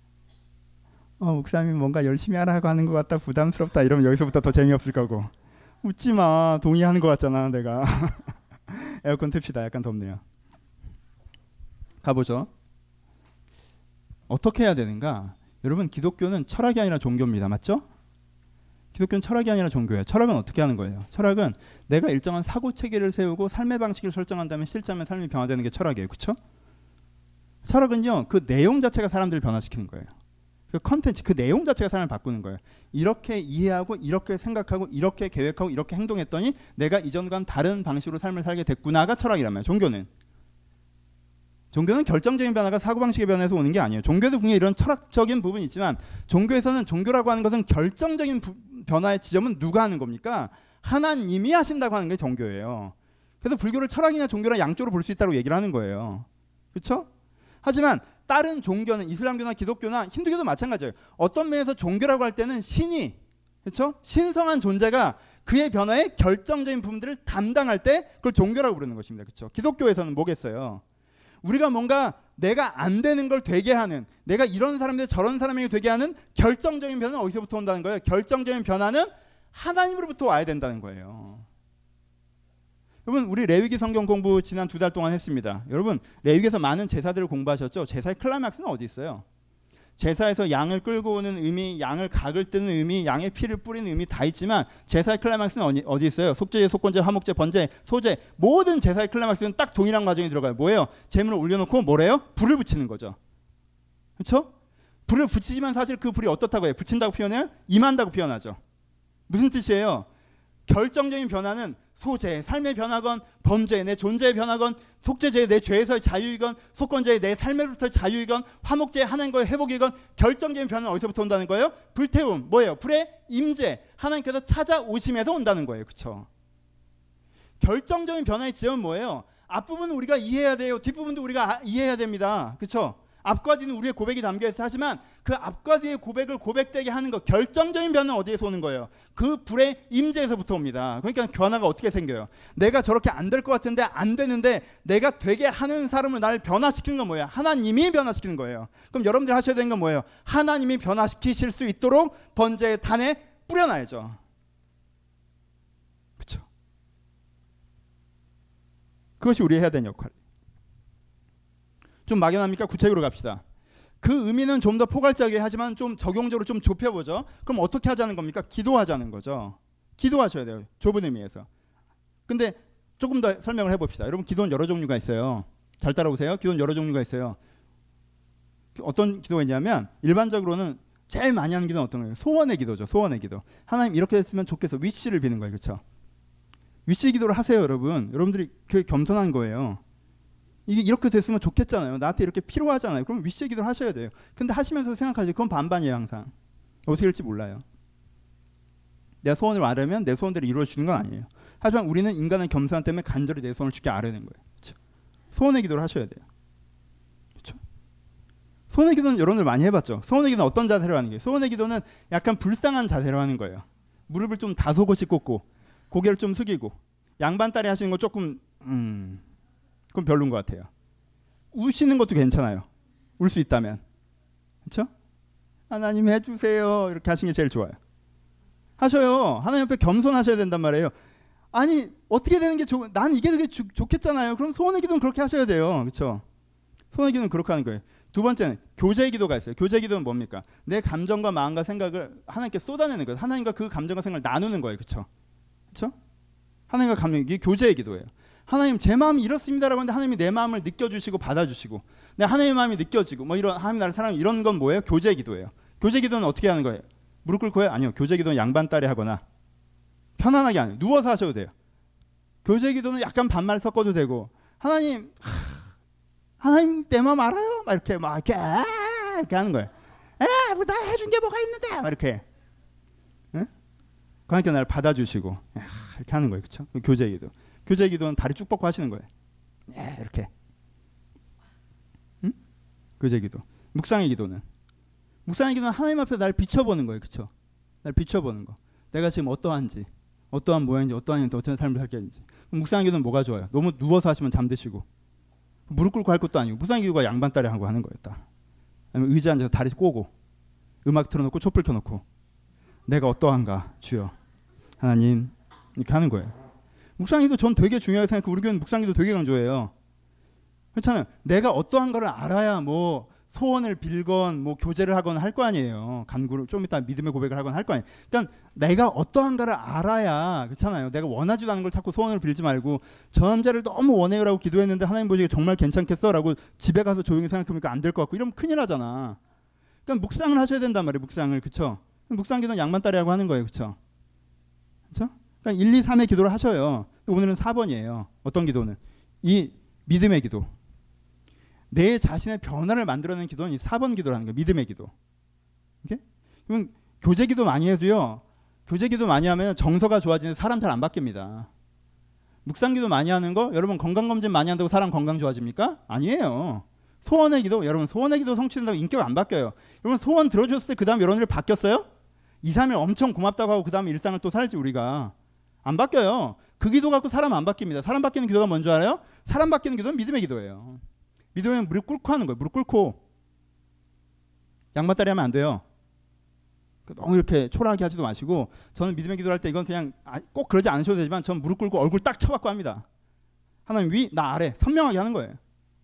목사님이 뭔가 열심히 하라고 하는 것 같다, 부담스럽다 이러면 여기서부터 더 재미없을 거고. 웃지 마. 동의하는 것 같잖아 내가. 에어컨 틉시다. 약간 덥네요. 가보죠. 어떻게 해야 되는가? 여러분, 기독교는 철학이 아니라 종교입니다. 맞죠? 기독교는 철학이 아니라 종교예요. 철학은 어떻게 하는 거예요? 철학은 내가 일정한 사고체계를 세우고 삶의 방식을 설정한다면 실제하면 삶이 변화되는 게 철학이에요. 그렇죠? 철학은요, 그 내용 자체가 사람들을 변화시키는 거예요. 그 컨텐츠, 그 내용 자체가 사람을 바꾸는 거예요. 이렇게 이해하고 이렇게 생각하고 이렇게 계획하고 이렇게 행동했더니 내가 이전과는 다른 방식으로 삶을 살게 됐구나가 철학이란 말이에요. 종교는 결정적인 변화가 사고방식의 변화에서 오는 게 아니에요. 종교도 분명히 이런 철학적인 부분이 있지만 종교에서는 종교라고 하는 것은 결정적인 변화의 지점은 누가 하는 겁니까? 하나님이 하신다고 하는 게 종교예요. 그래서 불교를 철학이나 종교랑 양쪽으로 볼 수 있다고 얘기를 하는 거예요. 그렇죠? 하지만 다른 종교는 이슬람교나 기독교나 힌두교도 마찬가지예요. 어떤 면에서 종교라고 할 때는 신이, 그렇죠? 신성한 존재가 그의 변화의 결정적인 부분들을 담당할 때 그걸 종교라고 부르는 것입니다. 그렇죠? 기독교에서는 뭐겠어요? 우리가 뭔가 내가 안 되는 걸 되게 하는, 내가 이런 사람인데 저런 사람에게 되게 하는 결정적인 변화는 어디서부터 온다는 거예요? 결정적인 변화는 하나님으로부터 와야 된다는 거예요. 여러분, 우리 레위기 성경 공부 지난 2달 동안 했습니다. 여러분, 레위기에서 많은 제사들을 공부하셨죠? 제사의 클라이막스는 어디 있어요? 제사에서 양을 끌고 오는 의미, 양을 각을 뜨는 의미, 양의 피를 뿌리는 의미 다 있지만 제사의 클라이막스는 어디 있어요? 속죄제, 속건제, 화목제, 번제, 소제, 모든 제사의 클라이막스는 딱 동일한 과정이 들어가요. 뭐예요? 제물을 올려놓고 뭐래요? 불을 붙이는 거죠. 그렇죠? 불을 붙이지만 사실 그 불이 어떻다고 해요? 붙인다고 표현해요? 임한다고 표현하죠. 무슨 뜻이에요? 결정적인 변화는 소재, 삶의 변화건, 범죄, 내 존재의 변화건, 속죄죄, 내 죄에서의 자유이건, 속건죄, 내 삶으로부터의 자유이건, 화목죄, 하나님과의 회복이건, 결정적인 변화는 어디서부터 온다는 거예요? 불태움, 뭐예요? 불의 임재, 하나님께서 찾아오심에서 온다는 거예요. 그렇죠? 결정적인 변화의 지점은 뭐예요? 앞부분은 우리가 이해해야 돼요. 뒷부분도 우리가 이해해야 됩니다. 그렇죠? 앞과 뒤는 우리의 고백이 담겨있어. 하지만 그 앞과 뒤의 고백을 고백되게 하는 것, 결정적인 변화는 어디에서 오는 거예요? 그 불의 임재에서부터 옵니다. 그러니까 변화가 어떻게 생겨요? 내가 저렇게 안 될 것 같은데 안 되는데 내가 되게 하는 사람을 나를 변화시키는 건 뭐예요? 하나님이 변화시키는 거예요. 그럼 여러분들이 하셔야 되는 건 뭐예요? 하나님이 변화시키실 수 있도록 번제의 단에 뿌려놔야죠. 그렇죠? 그것이 우리 해야 되는 역할. 좀 막연합니까? 구체적으로 갑시다. 그 의미는 좀 더 포괄적이게 하지만 좀 적용적으로 좀 좁혀보죠. 그럼 어떻게 하자는 겁니까? 기도하자는 거죠. 기도하셔야 돼요. 좁은 의미에서. 근데 조금 더 설명을 해봅시다. 여러분, 기도는 여러 종류가 있어요. 잘 따라오세요. 기도는 여러 종류가 있어요. 어떤 기도가 있냐면 일반적으로는 제일 많이 하는 기도는 어떤 거예요? 소원의 기도죠. 소원의 기도. 하나님 이렇게 했으면 좋겠어. 위시를 비는 거예요. 그렇죠? 위시 기도를 하세요, 여러분. 여러분들이 그게 겸손한 거예요. 이게 이렇게 됐으면 좋겠잖아요. 나한테 이렇게 필요하잖아요. 그럼 위시 기도를 하셔야 돼요. 근데 하시면서 생각하지. 그건 반반이에요, 항상. 어떻게 될지 몰라요. 내가 소원을 말하면 내 소원대로 이루어지는 건 아니에요. 하지만 우리는 인간의 겸손함 때문에 간절히 내 소원을 주게 아뢰는 거예요. 그렇죠? 소원의 기도를 하셔야 돼요. 그렇죠? 소원의 기도는 여러분들 많이 해봤죠. 소원의 기도는 어떤 자세로 하는 거예요? 소원의 기도는 약간 불쌍한 자세로 하는 거예요. 무릎을 좀 다소곳이 꽂고 고개를 좀 숙이고 양반다리 하시는 거 조금 그건 별로인 것 같아요. 우시는 것도 괜찮아요. 울 수 있다면. 그렇죠? 하나님 해주세요. 이렇게 하시는 게 제일 좋아요. 하셔요. 하나님 옆에 겸손하셔야 된단 말이에요. 아니 어떻게 되는 게 난 이게 되게 좋겠잖아요. 그럼 소원의 기도는 그렇게 하셔야 돼요. 그렇죠? 소원의 기도는 그렇게 하는 거예요. 두 번째는 교제의 기도가 있어요. 교제의 기도는 뭡니까? 내 감정과 마음과 생각을 하나님께 쏟아내는 거예요. 하나님과 그 감정과 생각을 나누는 거예요. 그렇죠? 그렇죠? 하나님과 감정, 이게 교제의 기도예요. 하나님 제 마음이 이렇습니다라고 하는데 하나님이 내 마음을 느껴주시고 받아주시고 내 하나님의 마음이 느껴지고 뭐 이런 하나님 나라의 사람 이런 건 뭐예요? 교제의 기도예요. 교제의 기도는 어떻게 하는 거예요? 무릎 꿇고 해요? 아니요. 교제의 기도는 양반다리 하거나 편안하게 안 해요. 누워서 하셔도 돼요. 교제의 기도는 약간 반말 섞어도 되고 하나님 내 마음 알아요? 막 이렇게 이렇게 하는 거예요. 뭐 나 해준 게 뭐가 있는데 막 이렇게 하나님께 나를 받아주시고 이렇게 하는 거예요. 그렇죠? 교제의 기도. 교제의 기도는 다리 쭉 뻗고 하시는 거예요. 이렇게. 교제의 기도. 묵상의 기도는 하나님 앞에 날 비춰보는 거예요. 그렇죠? 날 비춰보는 거. 내가 지금 어떠한지, 어떠한 모양인지, 어떠한 삶을 살게 하는지. 묵상의 기도는 뭐가 좋아요? 너무 누워서 하시면 잠드시고 무릎 꿇고 할 것도 아니고 무상의 기도가 양반다리 하고 하는 거예요. 딱. 아니면 의자 앉아서 다리 꼬고 음악 틀어놓고 촛불 켜놓고 내가 어떠한가 주여 하나님 이렇게 하는 거예요. 묵상기도 전 되게 중요하게 생각해요. 우리 교회는 묵상기도 되게 강조해요. 그렇잖아요. 내가 어떠한 거를 알아야 뭐 소원을 빌건 뭐 교제를 하건 할 거 아니에요. 간구를 좀 이따 믿음의 고백을 하건 할 거 아니에요. 그러니까 내가 어떠한 거를 알아야 그렇잖아요. 내가 원하지도 않은 걸 자꾸 소원을 빌지 말고 저 남자를 너무 원해요라고 기도했는데 하나님 보시기에 정말 괜찮겠어라고 집에 가서 조용히 생각해보니까 안 될 것 같고 이러면 큰일 나잖아. 그러니까 묵상을 하셔야 된단 말이에요. 묵상을. 그렇죠? 묵상기도는 양반다리하고 하는 거예요. 그렇죠? 그렇죠? 그러니까 1, 2, 3의 기도를 하셔요. 오늘은 4번이에요. 어떤 기도는? 이 믿음의 기도. 내 자신의 변화를 만들어내는 기도는 이 4번 기도라는 거예요. 믿음의 기도. 오케이? 그러면 교제 기도 많이 해도요. 교제 기도 많이 하면 정서가 좋아지는 사람 잘 안 바뀝니다. 묵상 기도 많이 하는 거 여러분 건강검진 많이 한다고 사람 건강 좋아집니까? 아니에요. 소원의 기도 여러분 소원의 기도 성취된다고 인격 안 바뀌어요. 여러분 소원 들어줬을 때 그 다음 여러분들 바뀌었어요? 2, 3일 엄청 고맙다고 하고 그 다음에 일상을 또 살지 우리가. 안 바뀌어요. 그 기도 갖고 사람 안 바뀝니다. 사람 바뀌는 기도가 뭔지 알아요? 사람 바뀌는 기도는 믿음의 기도예요. 믿음은 무릎 꿇고 하는 거예요. 무릎 꿇고. 양반다리 하면 안 돼요. 너무 이렇게 초라하게 하지도 마시고 저는 믿음의 기도를 할 때 이건 그냥 꼭 그러지 않으셔도 되지만 전 무릎 꿇고 얼굴 딱 쳐박고 합니다. 하나님 위, 나 아래 선명하게 하는 거예요.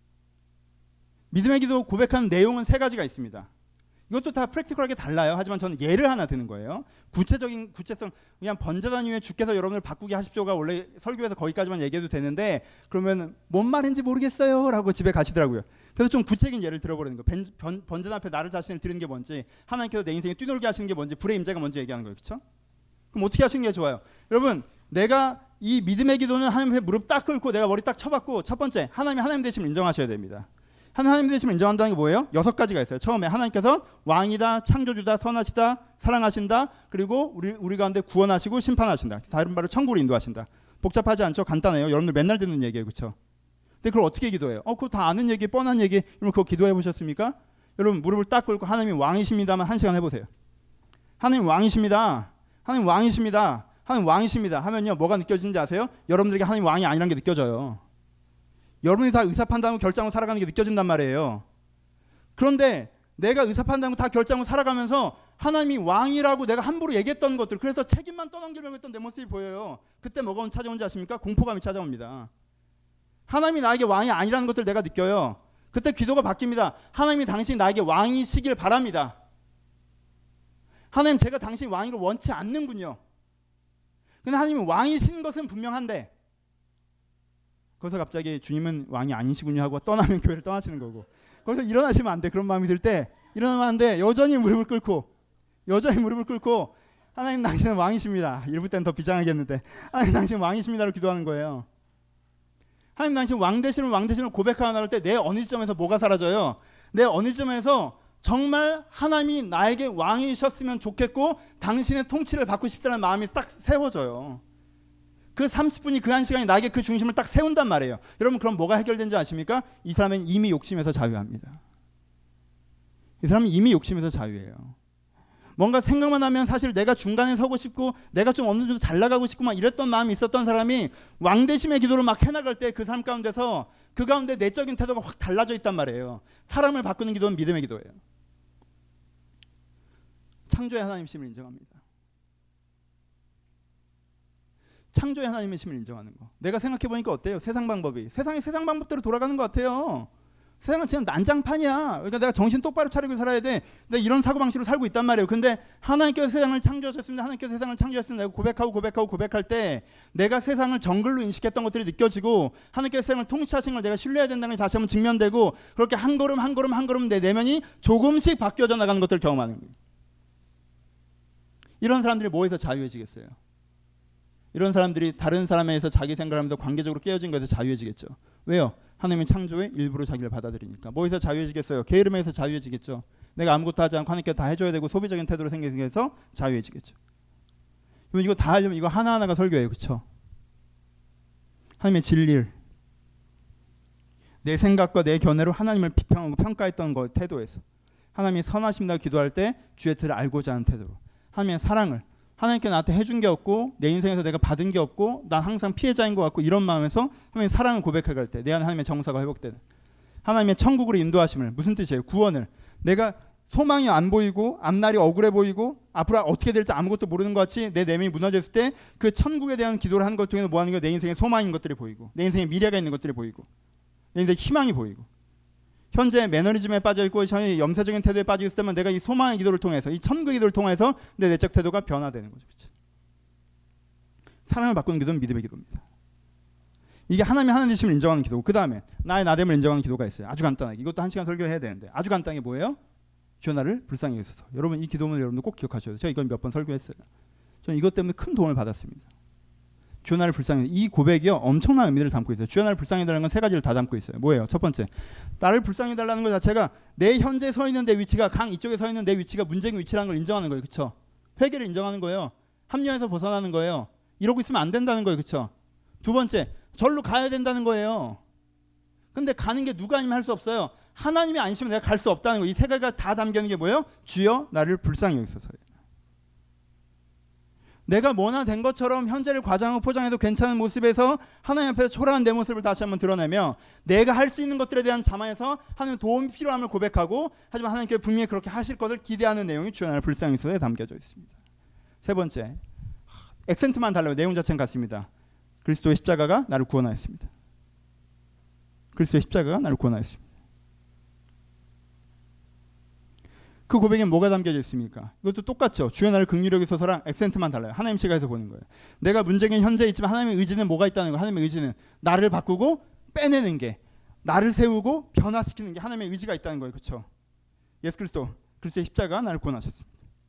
믿음의 기도 고백하는 내용은 3가지가 있습니다. 이것도 다 프랙티컬하게 달라요. 하지만 저는 예를 하나 드는 거예요. 구체성 그냥 번제단 이후에 주께서 여러분을 바꾸게 하십시오가 원래 설교에서 거기까지만 얘기해도 되는데 그러면 뭔 말인지 모르겠어요 라고 집에 가시더라고요. 그래서 좀 구체적인 예를 들어버리는 거예요. 번제단 앞에 나를 자신을 드리는 게 뭔지 하나님께서 내 인생에 뛰놀게 하시는 게 뭔지 불의 임재가 뭔지 얘기하는 거예요. 그렇죠? 그럼 어떻게 하시는 게 좋아요? 여러분 내가 이 믿음의 기도는 하나님 앞에 무릎 딱 꿇고 내가 머리 딱 쳐박고 첫 번째 하나님 되심을 인정하셔야 됩니다. 하나님 되심을 인정한다는 게 뭐예요? 6가지가 있어요. 처음에 하나님께서 왕이다, 창조주다, 선하시다, 사랑하신다, 그리고 우리 가운데 구원하시고 심판하신다. 다른 말로 천국으로 인도하신다. 복잡하지 않죠? 간단해요. 여러분들 맨날 듣는 얘기예요. 그렇죠? 근데 그걸 어떻게 기도해요? 그거 다 아는 얘기, 뻔한 얘기. 여러분 그거 기도해 보셨습니까? 여러분 무릎을 딱 꿇고 하나님이 왕이십니다만 1시간 해보세요. 하나님 왕이십니다. 하나님 왕이십니다. 하나님 왕이십니다. 하면요 뭐가 느껴지는지 아세요? 여러분들에게 하나님 왕이 아니라는 게 느껴져요. 여러분이 다 의사판단하고 결정하고 살아가는 게 느껴진단 말이에요. 그런데 내가 의사판단하고 다 결정하고 살아가면서 하나님이 왕이라고 내가 함부로 얘기했던 것들 그래서 책임만 떠넘기려고 했던 내 모습이 보여요. 그때 뭐가 찾아온지 아십니까? 공포감이 찾아옵니다. 하나님이 나에게 왕이 아니라는 것을 내가 느껴요. 그때 기도가 바뀝니다. 하나님이 당신이 나에게 왕이시길 바랍니다. 하나님, 제가 당신 왕위를 원치 않는군요. 근데 하나님이 왕이신 것은 분명한데 거기서 갑자기 주님은 왕이 아니시군요 하고 떠나면 교회를 떠나시는 거고, 거기서 일어나시면 안 돼. 그런 마음이 들 때 일어나면 안 돼. 여전히 무릎을 꿇고 하나님, 당신은 왕이십니다. 이럴 때는 더 비장하겠는데, 하나님, 당신은 왕이십니다로 기도하는 거예요. 하나님, 당신 왕 되시는 고백하고 나올 때 내 어느 시점에서 뭐가 사라져요? 내 어느 시점에서 정말 하나님이 나에게 왕이셨으면 좋겠고 당신의 통치를 받고 싶다는 마음이 딱 세워져요. 그 30분이 그 한 시간이 나에게 그 중심을 딱 세운단 말이에요. 여러분, 그럼 뭐가 해결된지 아십니까? 이 사람은 이미 욕심에서 자유합니다. 이 사람은 이미 욕심에서 자유해요. 뭔가 생각만 하면 사실 내가 중간에 서고 싶고 내가 좀 어느 정도 잘 나가고 싶고 막 이랬던 마음이 있었던 사람이 왕대심의 기도를 막 해나갈 때 그 삶 가운데서 그 가운데 내적인 태도가 확 달라져 있단 말이에요. 사람을 바꾸는 기도는 믿음의 기도예요. 창조의 하나님심을 인정합니다. 창조의 하나님의 심을 인정하는 거. 내가 생각해보니까 어때요? 세상 방법대로 돌아가는 것 같아요. 세상은 그냥 난장판이야. 그러니까 내가 정신 똑바로 차리고 살아야 돼. 내가 이런 사고방식으로 살고 있단 말이에요. 근데 하나님께서 세상을 창조하셨습니다. 하나님께서 세상을 창조하셨습니다. 내가 고백할 때 내가 세상을 정글로 인식했던 것들이 느껴지고 하나님께서 세상을 통치하신 걸 내가 신뢰해야 된다는 게 다시 한번 증명되고, 그렇게 한 걸음 내 내면이 조금씩 바뀌어져 나가는 것들을 경험하는 거예요. 이런 사람들이 뭐에서 자유해지겠어요? 이런 사람들이 다른 사람에 의해서 자기 생각하면서 관계적으로 깨어진 것에서 자유해지겠죠. 왜요? 하나님의 창조의 일부로 자기를 받아들이니까. 뭐에서 자유해지겠어요? 게으름에서 자유해지겠죠. 내가 아무것도 하지 않고 하나님께 다 해줘야 되고 소비적인 태도로 생겨서 자유해지겠죠. 이거 다 하려면 이거 하나하나가 설교예요. 그렇죠? 하나님의 진리를 내 생각과 내 견해로 하나님을 비평하고 평가했던 것 태도에서, 하나님이 선하십니다 기도할 때 주의 뜻을 알고자 하는 태도로, 하나님의 사랑을, 하나님께 나한테 해준 게 없고 내 인생에서 내가 받은 게 없고 난 항상 피해자인 것 같고 이런 마음에서 하나님의 사랑을 고백해 갈 때 내 안에 하나님의 정사가 회복되는, 하나님의 천국으로 인도하심을, 무슨 뜻이에요? 구원을, 내가 소망이 안 보이고 앞날이 억울해 보이고 앞으로 어떻게 될지 아무것도 모르는 것 같이 내 내면이 무너졌을 때 그 천국에 대한 기도를 하는 것 중에서 뭐 하는 게 내 인생의 소망인 것들이 보이고 내 인생에 미래가 있는 것들이 보이고 내 인생에 희망이 보이고, 현재 매너리즘에 빠져있고 염세적인 태도에 빠져있을 때면 내가 이 소망의 기도를 통해서, 이 천국의 기도를 통해서 내 내적 태도가 변화되는 거죠. 그렇죠? 사랑을 바꾸는 기도는 믿음의 기도입니다. 이게 하나님의 하나님이심을 인정하는 기도고, 그 다음에 나의 나됨을 인정하는 기도가 있어요. 아주 간단하게. 이것도 1시간 설교해야 되는데 아주 간단하게 뭐예요? 주여 나를 불쌍히 여기소서. 여러분, 이 기도문을 여러분들 꼭 기억하셔야 돼요. 제가 이건 몇 번 설교했어요. 저는 이것 때문에 큰 도움을 받았습니다. 주여 나를 불쌍히, 이 고백이요 엄청난 의미를 담고 있어요. 주여 나를 불쌍히 해달라는 건 세 가지를 다 담고 있어요. 뭐예요? 첫 번째, 나를 불쌍히 해달라는 것 자체가 내 현재 서 있는 내 위치가, 강 이쪽에 서 있는 내 위치가 문제인 위치라는 걸 인정하는 거예요. 그렇죠? 회개를 인정하는 거예요. 합리화에서 벗어나는 거예요. 이러고 있으면 안 된다는 거예요. 그렇죠? 두 번째, 절로 가야 된다는 거예요. 근데 가는 게 누가 아니면 할 수 없어요. 하나님이 아니시면 내가 갈 수 없다는 거예요. 이 세 가지가 다 담겨 있는 게 뭐예요? 주여 나를 불쌍히 여기소서예요. 내가 뭐나 된 것처럼 현재를 과장하고 포장해도 괜찮은 모습에서 하나님 앞에서 초라한 내 모습을 다시 한번 드러내며, 내가 할 수 있는 것들에 대한 자만에서 하나님 도움이 필요함을 고백하고, 하지만 하나님께서 분명히 그렇게 하실 것을 기대하는 내용이 주여 나를 불쌍히 여기소서에 담겨져 있습니다. 세 번째, 액센트만 달라요. 내용 자체는 같습니다. 그리스도의 십자가가 나를 구원하였습니다. 그리스도의 십자가가 나를 구원하였습니다. 그 고백에 뭐가 담겨져 있습니까? 이것도 똑같죠. 주여 나를 긍휼히 여기소서랑 액센트만 달라요. 하나님 시각에서 보는 거예요. 내가 문제긴 현재에 있지만 하나님의 의지는 뭐가 있다는 거예요. 하나님의 의지는 나를 바꾸고 빼내는 게, 나를 세우고 변화시키는 게 하나님의 의지가 있다는 거예요. 그렇죠? 예수 그리스도, 그리스도의 십자가가 나를 구원하셨습니다.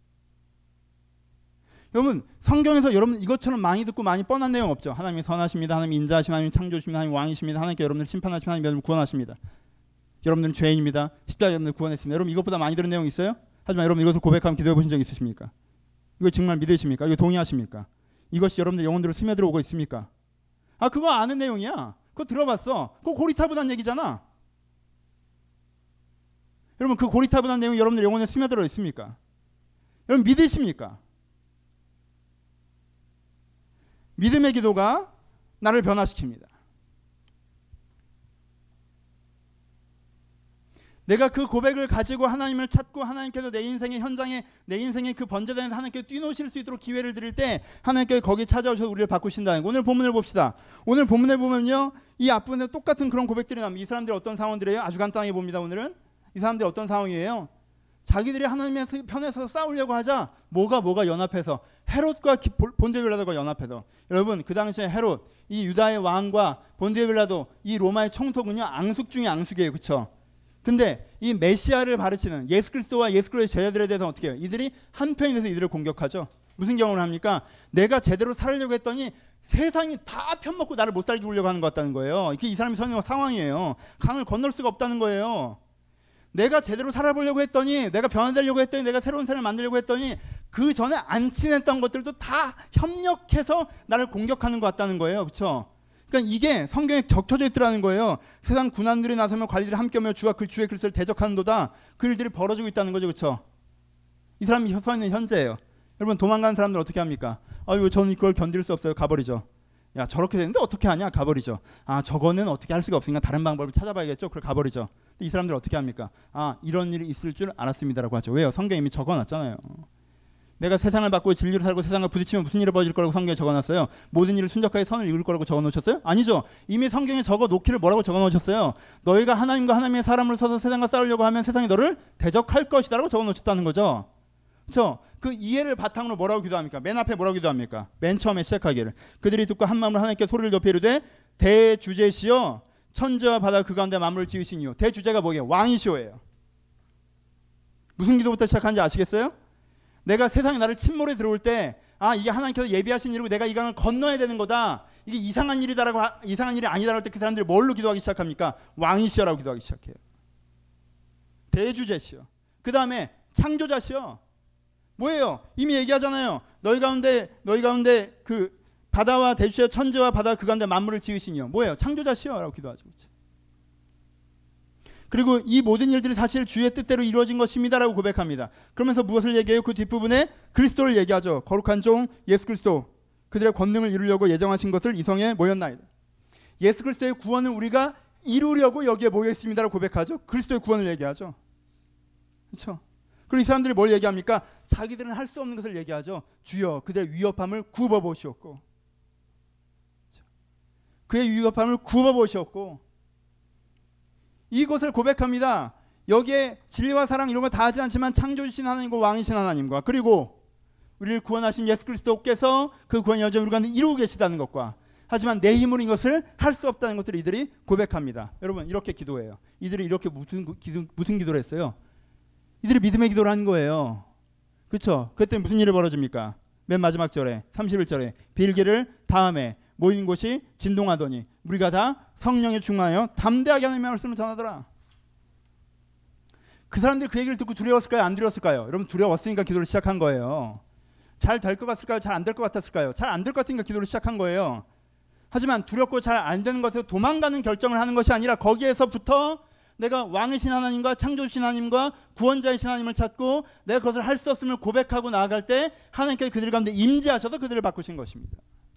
여러분, 성경에서 여러분 이것처럼 많이 듣고 많이 뻔한 내용 없죠. 하나님이 선하십니다. 하나님이 인자하십니다. 하나님이 창조주십니다. 하나님이 왕이십니다. 하나님께 여러분을 심판하십니다. 하나님이 여러분을 구원하십니다. 여러분들은 죄인입니다. 십자가 여러분을 구원했습니다. 여러분 이것보다 많이 들은 내용 있어요? 하지만 여러분 이것을 고백하면 기도해 보신 적 있으십니까? 이거 정말 믿으십니까? 이거 동의하십니까? 이것이 여러분들 영혼들로 스며들어 오고 있습니까? 아, 그거 아는 내용이야. 그거 들어봤어. 그거 고리타분한 얘기잖아. 여러분, 그 고리타분한 내용이 여러분들 영혼에 스며들어 있습니까? 여러분 믿으십니까? 믿음의 기도가 나를 변화시킵니다. 내가 그 고백을 가지고 하나님을 찾고 하나님께서 내 인생의 현장에 내 인생의 그 번제단에서 하나님께서 뛰노실 수 있도록 기회를 드릴 때 하나님께서 거기 찾아오셔서 우리를 바꾸신다는 거. 오늘 본문을 봅시다. 오늘 본문에 보면요, 이 앞부분에 똑같은 그런 고백들이 나옵니다. 이 사람들이 어떤 상황들이에요? 아주 간단하게 봅니다. 오늘은 이 사람들이 어떤 상황이에요? 자기들이 하나님의 편에서 싸우려고 하자 뭐가 연합해서 헤롯과 본디오 빌라도가 연합해서, 여러분 그 당시에 헤롯, 이 유다의 왕과 본디오 빌라도, 이 로마의 총독은요 앙숙 중에 앙숙이에요. 그렇죠? 근데 이 메시아를 가르치는 예수 그리스도와 예수 그리스도의 제자들에 대해서 어떻게 해요? 이들이 한편이 돼서 이들을 공격하죠. 무슨 경험을 합니까? 내가 제대로 살려고 했더니 세상이 다 편먹고 나를 못 살게 하려고 하는 것 같다는 거예요. 이게 이 사람이 서는 상황이에요. 강을 건널 수가 없다는 거예요. 내가 제대로 살아보려고 했더니, 내가 변화되려고 했더니, 내가 새로운 삶을 만들려고 했더니 그 전에 안 친했던 것들도 다 협력해서 나를 공격하는 것 같다는 거예요. 그렇죠? 그러니까 이게 성경에 적혀져 있더라는 거예요. 세상 군안들이 나서면 관리들이 함께하며 주와 그 주의 그리스도를 대적하는도다. 그 일들이 벌어지고 있다는 거죠. 그렇죠? 이 사람이 서 있는 현재예요. 여러분 도망가는 사람들 어떻게 합니까? 아유 저는 그걸 견딜 수 없어요. 가버리죠. 야 저렇게 되는데 어떻게 하냐? 가버리죠. 아 저거는 어떻게 할 수가 없으니까 다른 방법을 찾아봐야겠죠. 그걸 가버리죠. 이 사람들 어떻게 합니까? 아 이런 일이 있을 줄 알았습니다라고 하죠. 왜요? 성경에 이미 적어놨잖아요. 내가 세상을 받고 진리로 살고 세상과 부딪히면 무슨 일이 벌어질 거라고 성경에 적어놨어요? 모든 일을 순적하게 선을 이룰 거라고 적어놓으셨어요? 아니죠. 이미 성경에 적어놓기를 뭐라고 적어놓으셨어요? 너희가 하나님과 하나님의 사람을 서서 세상과 싸우려고 하면 세상이 너를 대적할 것이다 라고 적어놓으셨다는 거죠. 그렇죠? 그 이해를 바탕으로 뭐라고 기도합니까? 맨 앞에 뭐라고 기도합니까? 맨 처음에 시작하기를 그들이 듣고 한 마음으로 하나님께 소리를 높여 이르되 대주제시여 천지와 바다 그 가운데 만물을 지으시니요. 대주제가 뭐예요? 왕이시오예요. 무슨 기도부터 시작하는지 아시겠어요? 내가 세상에 나를 침몰에 들어올 때 아 이게 하나님께서 예비하신 일이고 내가 이 강을 건너야 되는 거다. 이게 이상한 일이다라고 이상한 일이 아니다라고 할 때 그 사람들이 뭘로 기도하기 시작합니까? 왕이시여라고 기도하기 시작해요. 대주제시여. 그 다음에 창조자시여. 뭐예요? 이미 얘기하잖아요. 너희 가운데 그 바다와 대주제와 천지와 바다 그 가운데 만물을 지으시니요. 뭐예요? 창조자시여라고 기도하죠. 그렇죠? 그리고 이 모든 일들이 사실 주의 뜻대로 이루어진 것입니다라고 고백합니다. 그러면서 무엇을 얘기해요? 그 뒷부분에 그리스도를 얘기하죠. 거룩한 종 예수 그리스도 그들의 권능을 이루려고 예정하신 것을 이성에 모였나이다. 예수 그리스도의 구원을 우리가 이루려고 여기에 모여 있습니다라고 고백하죠. 그리스도의 구원을 얘기하죠. 그렇죠? 그리고 이 사람들이 뭘 얘기합니까? 자기들은 할 수 없는 것을 얘기하죠. 주여 그들의 위협함을 굽어보시옵고, 그의 위협함을 굽어보시옵고, 이것을 고백합니다. 여기에 진리와 사랑 이런 거 다 하지 않지만 창조주신 하나님과 왕이신 하나님과 그리고 우리를 구원하신 예수 그리스도께서 그 구원 여정을 우리 가운데 이루고 계시다는 것과, 하지만 내 힘으로 이것을 할 수 없다는 것을 이들이 고백합니다. 여러분 이렇게 기도해요. 이들이 이렇게 무슨 기도를 했어요? 이들이 믿음의 기도를 한 거예요. 그렇죠? 그때 무슨 일이 벌어집니까? 맨 마지막 절에 31절에 빌기를 다음에 모인 곳이 진동하더니 우리가 다 성령에 충만하여 담대하게 하나님의 말씀을 전하더라. 그 사람들이 그 얘기를 듣고 두려웠을까요? 안 두려웠을까요? 여러분 두려웠으니까 기도를 시작한 거예요. 잘 될 것 같을까요? 잘 안 될 것 같았을까요? 잘 안 될 것 같으니까 기도를 시작한 거예요. 하지만 두렵고 잘 안 되는 것에서 도망가는 결정을 하는 것이 아니라 거기에서부터 내가 왕이신 하나님과 창조주신 하나님과 구원자이신 하나님을 찾고 내가 그것을 할 수 없음을 고백하고 나아갈 때 하나님께서 그들 가운데 임재하셔서 그들을 바꾸신 것입니다.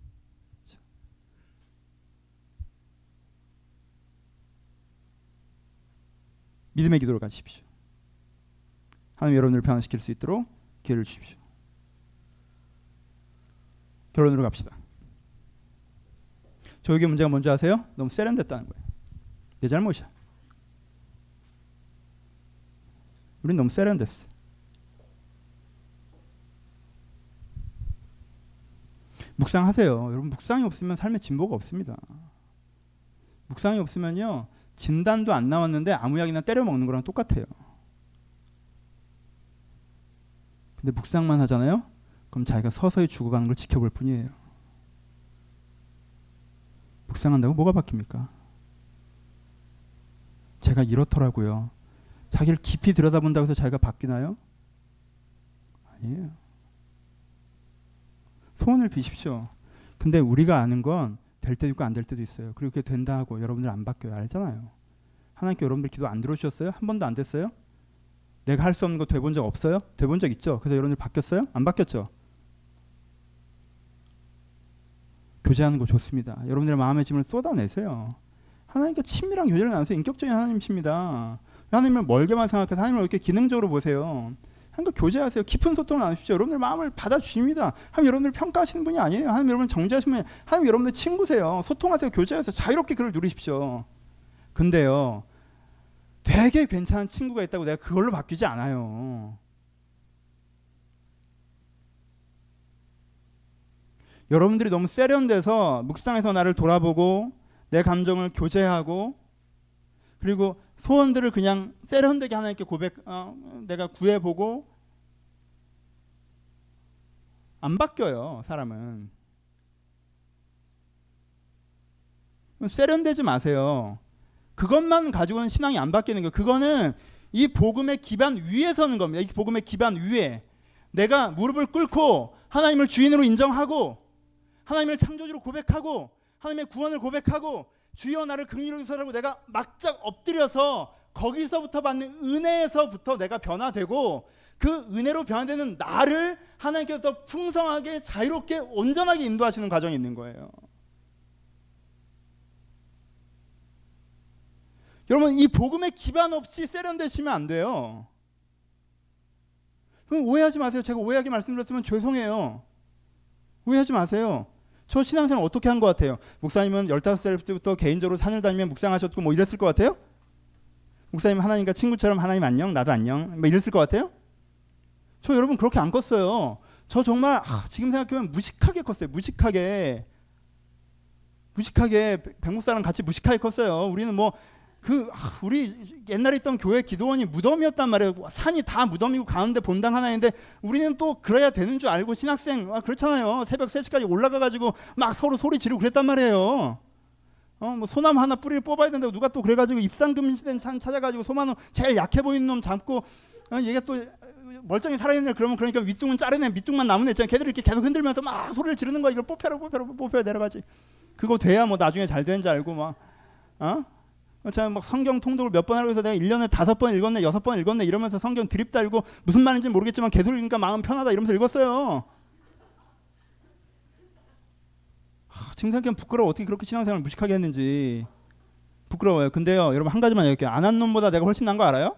믿음의 기도를 가지십시오. 하나님 여러분을 변화시킬 수 있도록 기회를 주십시오. 결론으로 갑시다. 저에게 문제가 뭔지 아세요? 너무 세련됐다는 거예요. 내 잘못이야. 우린 너무 세련됐어. 묵상하세요. 여러분 묵상이 없으면 삶에 진보가 없습니다. 묵상이 없으면요 진단도 안 나왔는데 아무 약이나 때려 먹는 거랑 똑같아요. 근데 묵상만 하잖아요. 그럼 자기가 서서히 죽어가는 걸 지켜볼 뿐이에요. 묵상한다고 뭐가 바뀝니까? 제가 이렇더라고요. 자기를 깊이 들여다본다고 해서 자기가 바뀌나요? 아니에요. 소원을 비십시오. 근데 우리가 아는 건 될 때도 있고 안 될 때도 있어요. 그리고 그게 된다 하고 여러분들 안 바뀌어요. 알잖아요. 하나님께 여러분들 기도 안 들어주셨어요? 한 번도 안 됐어요? 내가 할 수 없는 거 돼본 적 없어요? 돼본 적 있죠? 그래서 여러분들 바뀌었어요? 안 바뀌었죠? 교제하는 거 좋습니다. 여러분들의 마음의 짐을 쏟아내세요. 하나님과 친밀한 교제를 나누세요. 인격적인 하나님이십니다. 하나님을 멀게만 생각해서 하나님을 이렇게 기능적으로 보세요. 하나님과 교제하세요. 깊은 소통을 나누십시오. 여러분들 마음을 받아주십니다. 하나님 여러분들 평가하시는 분이 아니에요. 하나님 여러분 정죄하시는 분이 아니에요. 하나님 여러분들 친구세요. 소통하세요. 교제하세요. 자유롭게 그를 누리십시오. 근데요, 되게 괜찮은 친구가 있다고 내가 그걸로 바뀌지 않아요. 여러분들이 너무 세련돼서 묵상해서 나를 돌아보고 내 감정을 교제하고 그리고 소원들을 그냥 세련되게 하나님께 내가 구해보고 안 바뀌어요. 사람은. 세련되지 마세요. 그것만 가지고는 신앙이 안 바뀌는 거예요. 그거는 이 복음의 기반 위에 서는 겁니다. 이 복음의 기반 위에 내가 무릎을 꿇고 하나님을 주인으로 인정하고 하나님을 창조주로 고백하고 하나님의 구원을 고백하고 주여 나를 긍휼히 여기소서라고 내가 막작 엎드려서 거기서부터 받는 은혜에서부터 내가 변화되고 그 은혜로 변화되는 나를 하나님께서 더 풍성하게 자유롭게 온전하게 인도하시는 과정이 있는 거예요. 여러분 이 복음의 기반 없이 세련되시면 안 돼요. 그럼 오해하지 마세요. 제가 오해하게 말씀드렸으면 죄송해요. 오해하지 마세요. 저 신앙생활 어떻게 한 것 같아요? 목사님은 15살 때부터 개인적으로 산을 다니며 묵상하셨고 뭐 이랬을 것 같아요? 목사님 하나님과 친구처럼 하나님 안녕 나도 안녕 뭐 이랬을 것 같아요? 저 여러분 그렇게 안 컸어요. 저 정말 지금 생각해보면 무식하게 컸어요. 무식하게 백목사랑 같이 무식하게 컸어요. 우리는 우리 옛날에 있던 교회 기도원이 무덤이었단 말이에요. 산이 다 무덤이고 가운데 본당 하나인데 우리는 또 그래야 되는 줄 알고 신학생 그렇잖아요. 새벽 3시까지 올라가가지고 막 서로 소리 지르고 그랬단 말이에요. 소나무 하나 뿌리를 뽑아야 된다고 누가 또 그래가지고 입상금지된 산 찾아가지고 소나무 제일 약해 보이는 놈 잡고 얘가 또 멀쩡히 살아있는 애 그러니까 윗둥은 자르네 밑둥만 남은 애 있잖아요. 걔들이 이렇게 계속 흔들면서 막 소리를 지르는 거야. 이걸 뽑혀야 내려가지. 그거 돼야 뭐 나중에 잘 되는지 알고 제가 막 성경 통독을 몇 번 하고 해서 내가 1년에 5번 읽었네 6번 읽었네 이러면서 성경 드립 달고 무슨 말인지 모르겠지만 계속 읽으니까 마음 편하다 이러면서 읽었어요. 지금 생각하면 부끄러워. 어떻게 그렇게 신앙생활을 무식하게 했는지 부끄러워요. 근데요 여러분 한 가지만 얘기할게요. 안 한 놈보다 내가 훨씬 나은 거 알아요?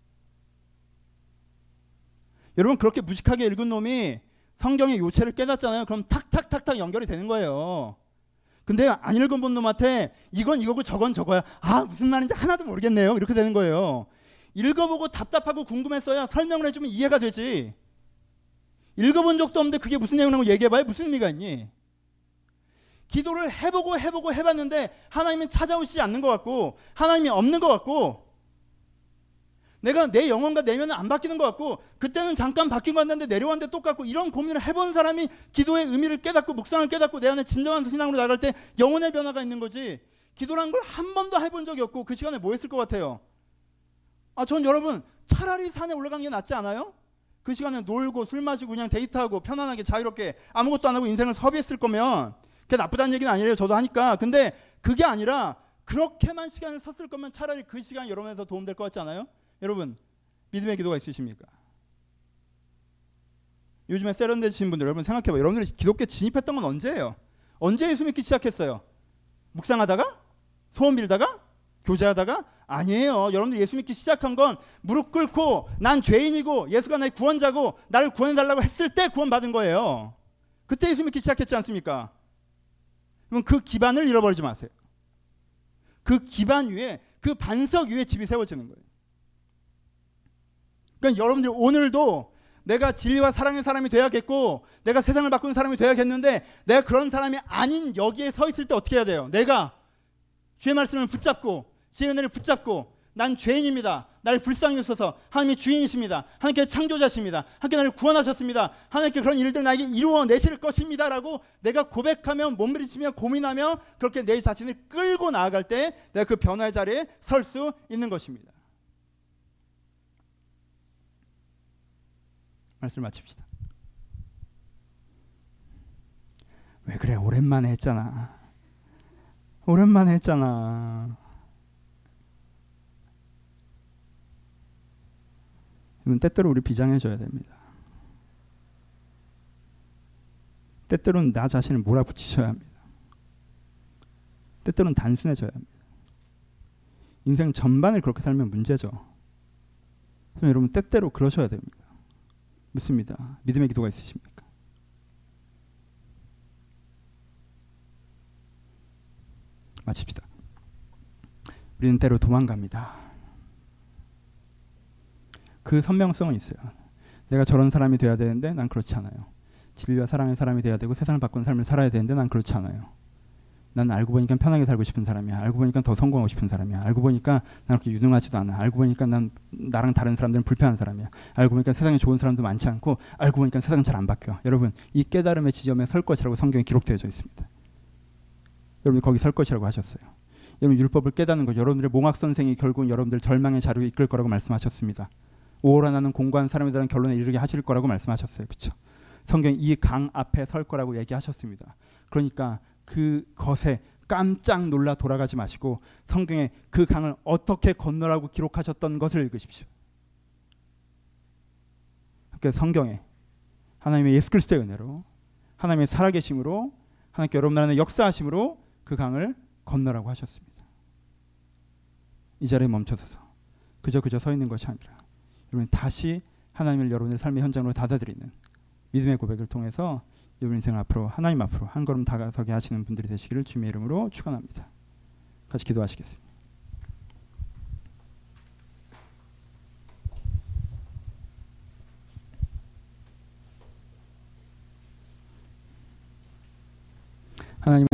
여러분 그렇게 무식하게 읽은 놈이 성경의 요체를 깨닫잖아요. 그럼 탁탁탁탁 연결이 되는 거예요. 근데 안 읽어본 놈한테 이건 이거고 저건 저거야. 무슨 말인지 하나도 모르겠네요. 이렇게 되는 거예요. 읽어보고 답답하고 궁금했어야 설명을 해주면 이해가 되지. 읽어본 적도 없는데 그게 무슨 내용이라고 얘기해봐야 무슨 의미가 있니? 기도를 해봤는데 하나님이 찾아오시지 않는 것 같고 하나님이 없는 것 같고 내가 내 영혼과 내면은 안 바뀌는 것 같고 그때는 잠깐 바뀐 것 같는데 내려왔는데 똑같고 이런 고민을 해본 사람이 기도의 의미를 깨닫고 묵상을 깨닫고 내 안에 진정한 신앙으로 나갈 때 영혼의 변화가 있는 거지. 기도라는 걸 한 번도 해본 적이 없고 그 시간에 뭐 했을 것 같아요? 전 여러분 차라리 산에 올라가는 게 낫지 않아요? 그 시간에 놀고 술 마시고 그냥 데이트하고 편안하게 자유롭게 아무것도 안 하고 인생을 허비했을 거면 그게 나쁘다는 얘기는 아니래요. 저도 하니까. 근데 그게 아니라 그렇게만 시간을 썼을 거면 차라리 그 시간이 여러분에서 도움될 것 같지 않아요? 여러분 믿음의 기도가 있으십니까? 요즘에 세련되신 분들 여러분 생각해봐요. 여러분들이 기독교에 진입했던 건 언제예요? 언제 예수 믿기 시작했어요? 묵상하다가? 소원 빌다가? 교제하다가? 아니에요. 여러분들 예수 믿기 시작한 건 무릎 꿇고 난 죄인이고 예수가 나의 구원자고 나를 구원해달라고 했을 때 구원받은 거예요. 그때 예수 믿기 시작했지 않습니까? 그럼 그 기반을 잃어버리지 마세요. 그 기반 위에 그 반석 위에 집이 세워지는 거예요. 그러니까 여러분들 오늘도 내가 진리와 사랑의 사람이 돼야겠고 내가 세상을 바꾸는 사람이 돼야겠는데 내가 그런 사람이 아닌 여기에 서 있을 때 어떻게 해야 돼요? 내가 주의 말씀을 붙잡고 주의 은혜를 붙잡고 난 죄인입니다. 나를 불쌍히 여기소서. 하나님이 주인이십니다. 하나님께 창조자십니다. 하나님께 나를 구원하셨습니다. 하나님께 그런 일들 나에게 이루어내실 것입니다 라고 내가 고백하며 몸부림치며 고민하며 그렇게 내 자신을 끌고 나아갈 때 내가 그 변화의 자리에 설 수 있는 것입니다. 말씀 마칩시다. 왜 그래? 오랜만에 했잖아. 때때로 우리 비장해져야 됩니다. 때때로는 나 자신을 몰아붙이셔야 합니다. 때때로는 단순해져야 합니다. 인생 전반을 그렇게 살면 문제죠. 여러분 때때로 그러셔야 됩니다. 믿습니다. 믿음의 기도가 있으십니까? 마칩시다. 우리는 때로 도망갑니다. 그 선명성은 있어요. 내가 저런 사람이 돼야 되는데 난 그렇지 않아요. 진리와 사랑의 사람이 돼야 되고 세상을 바꾸는 삶을 살아야 되는데 난 그렇지 않아요. 난 알고 보니까 편하게 살고 싶은 사람이야. 알고 보니까 더 성공하고 싶은 사람이야. 알고 보니까 난 그렇게 유능하지도 않아. 알고 보니까 난 나랑 다른 사람들은 불편한 사람이야. 알고 보니까 세상에 좋은 사람도 많지 않고 알고 보니까 세상은 잘 안 바뀌어. 여러분 이 깨달음의 지점에 설 것이라고 성경에 기록되어 있습니다. 여러분이 거기 설 것이라고 하셨어요. 여러분 율법을 깨닫는 것, 여러분들의 몽학 선생이 결국 여러분들 절망의 자리로 이끌 거라고 말씀하셨습니다. 오호라 나는 공고한 사람에 대한 결론에 이르게 하실 거라고 말씀하셨어요. 그렇죠? 성경 이 강 앞에 설 거라고 얘기하셨습니다. 그러니까 그것에 깜짝 놀라 돌아가지 마시고 성경에 그 강을 어떻게 건너라고 기록하셨던 것을 읽으십시오. 그래서 성경에 하나님의 예수 그리스도의 은혜로 하나님의 살아계심으로 하나님께 여러분 나라의 역사하심으로 그 강을 건너라고 하셨습니다. 이 자리에 멈춰서서 그저 서 있는 것이 아니라 여러분 다시 하나님을 여러분의 삶의 현장으로 받아들이는 믿음의 고백을 통해서 여러분 인생 앞으로 하나님 앞으로 한 걸음 다가서게 하시는 분들이 되시기를 주님의 이름으로 축원합니다. 같이 기도하시겠습니다. 하나님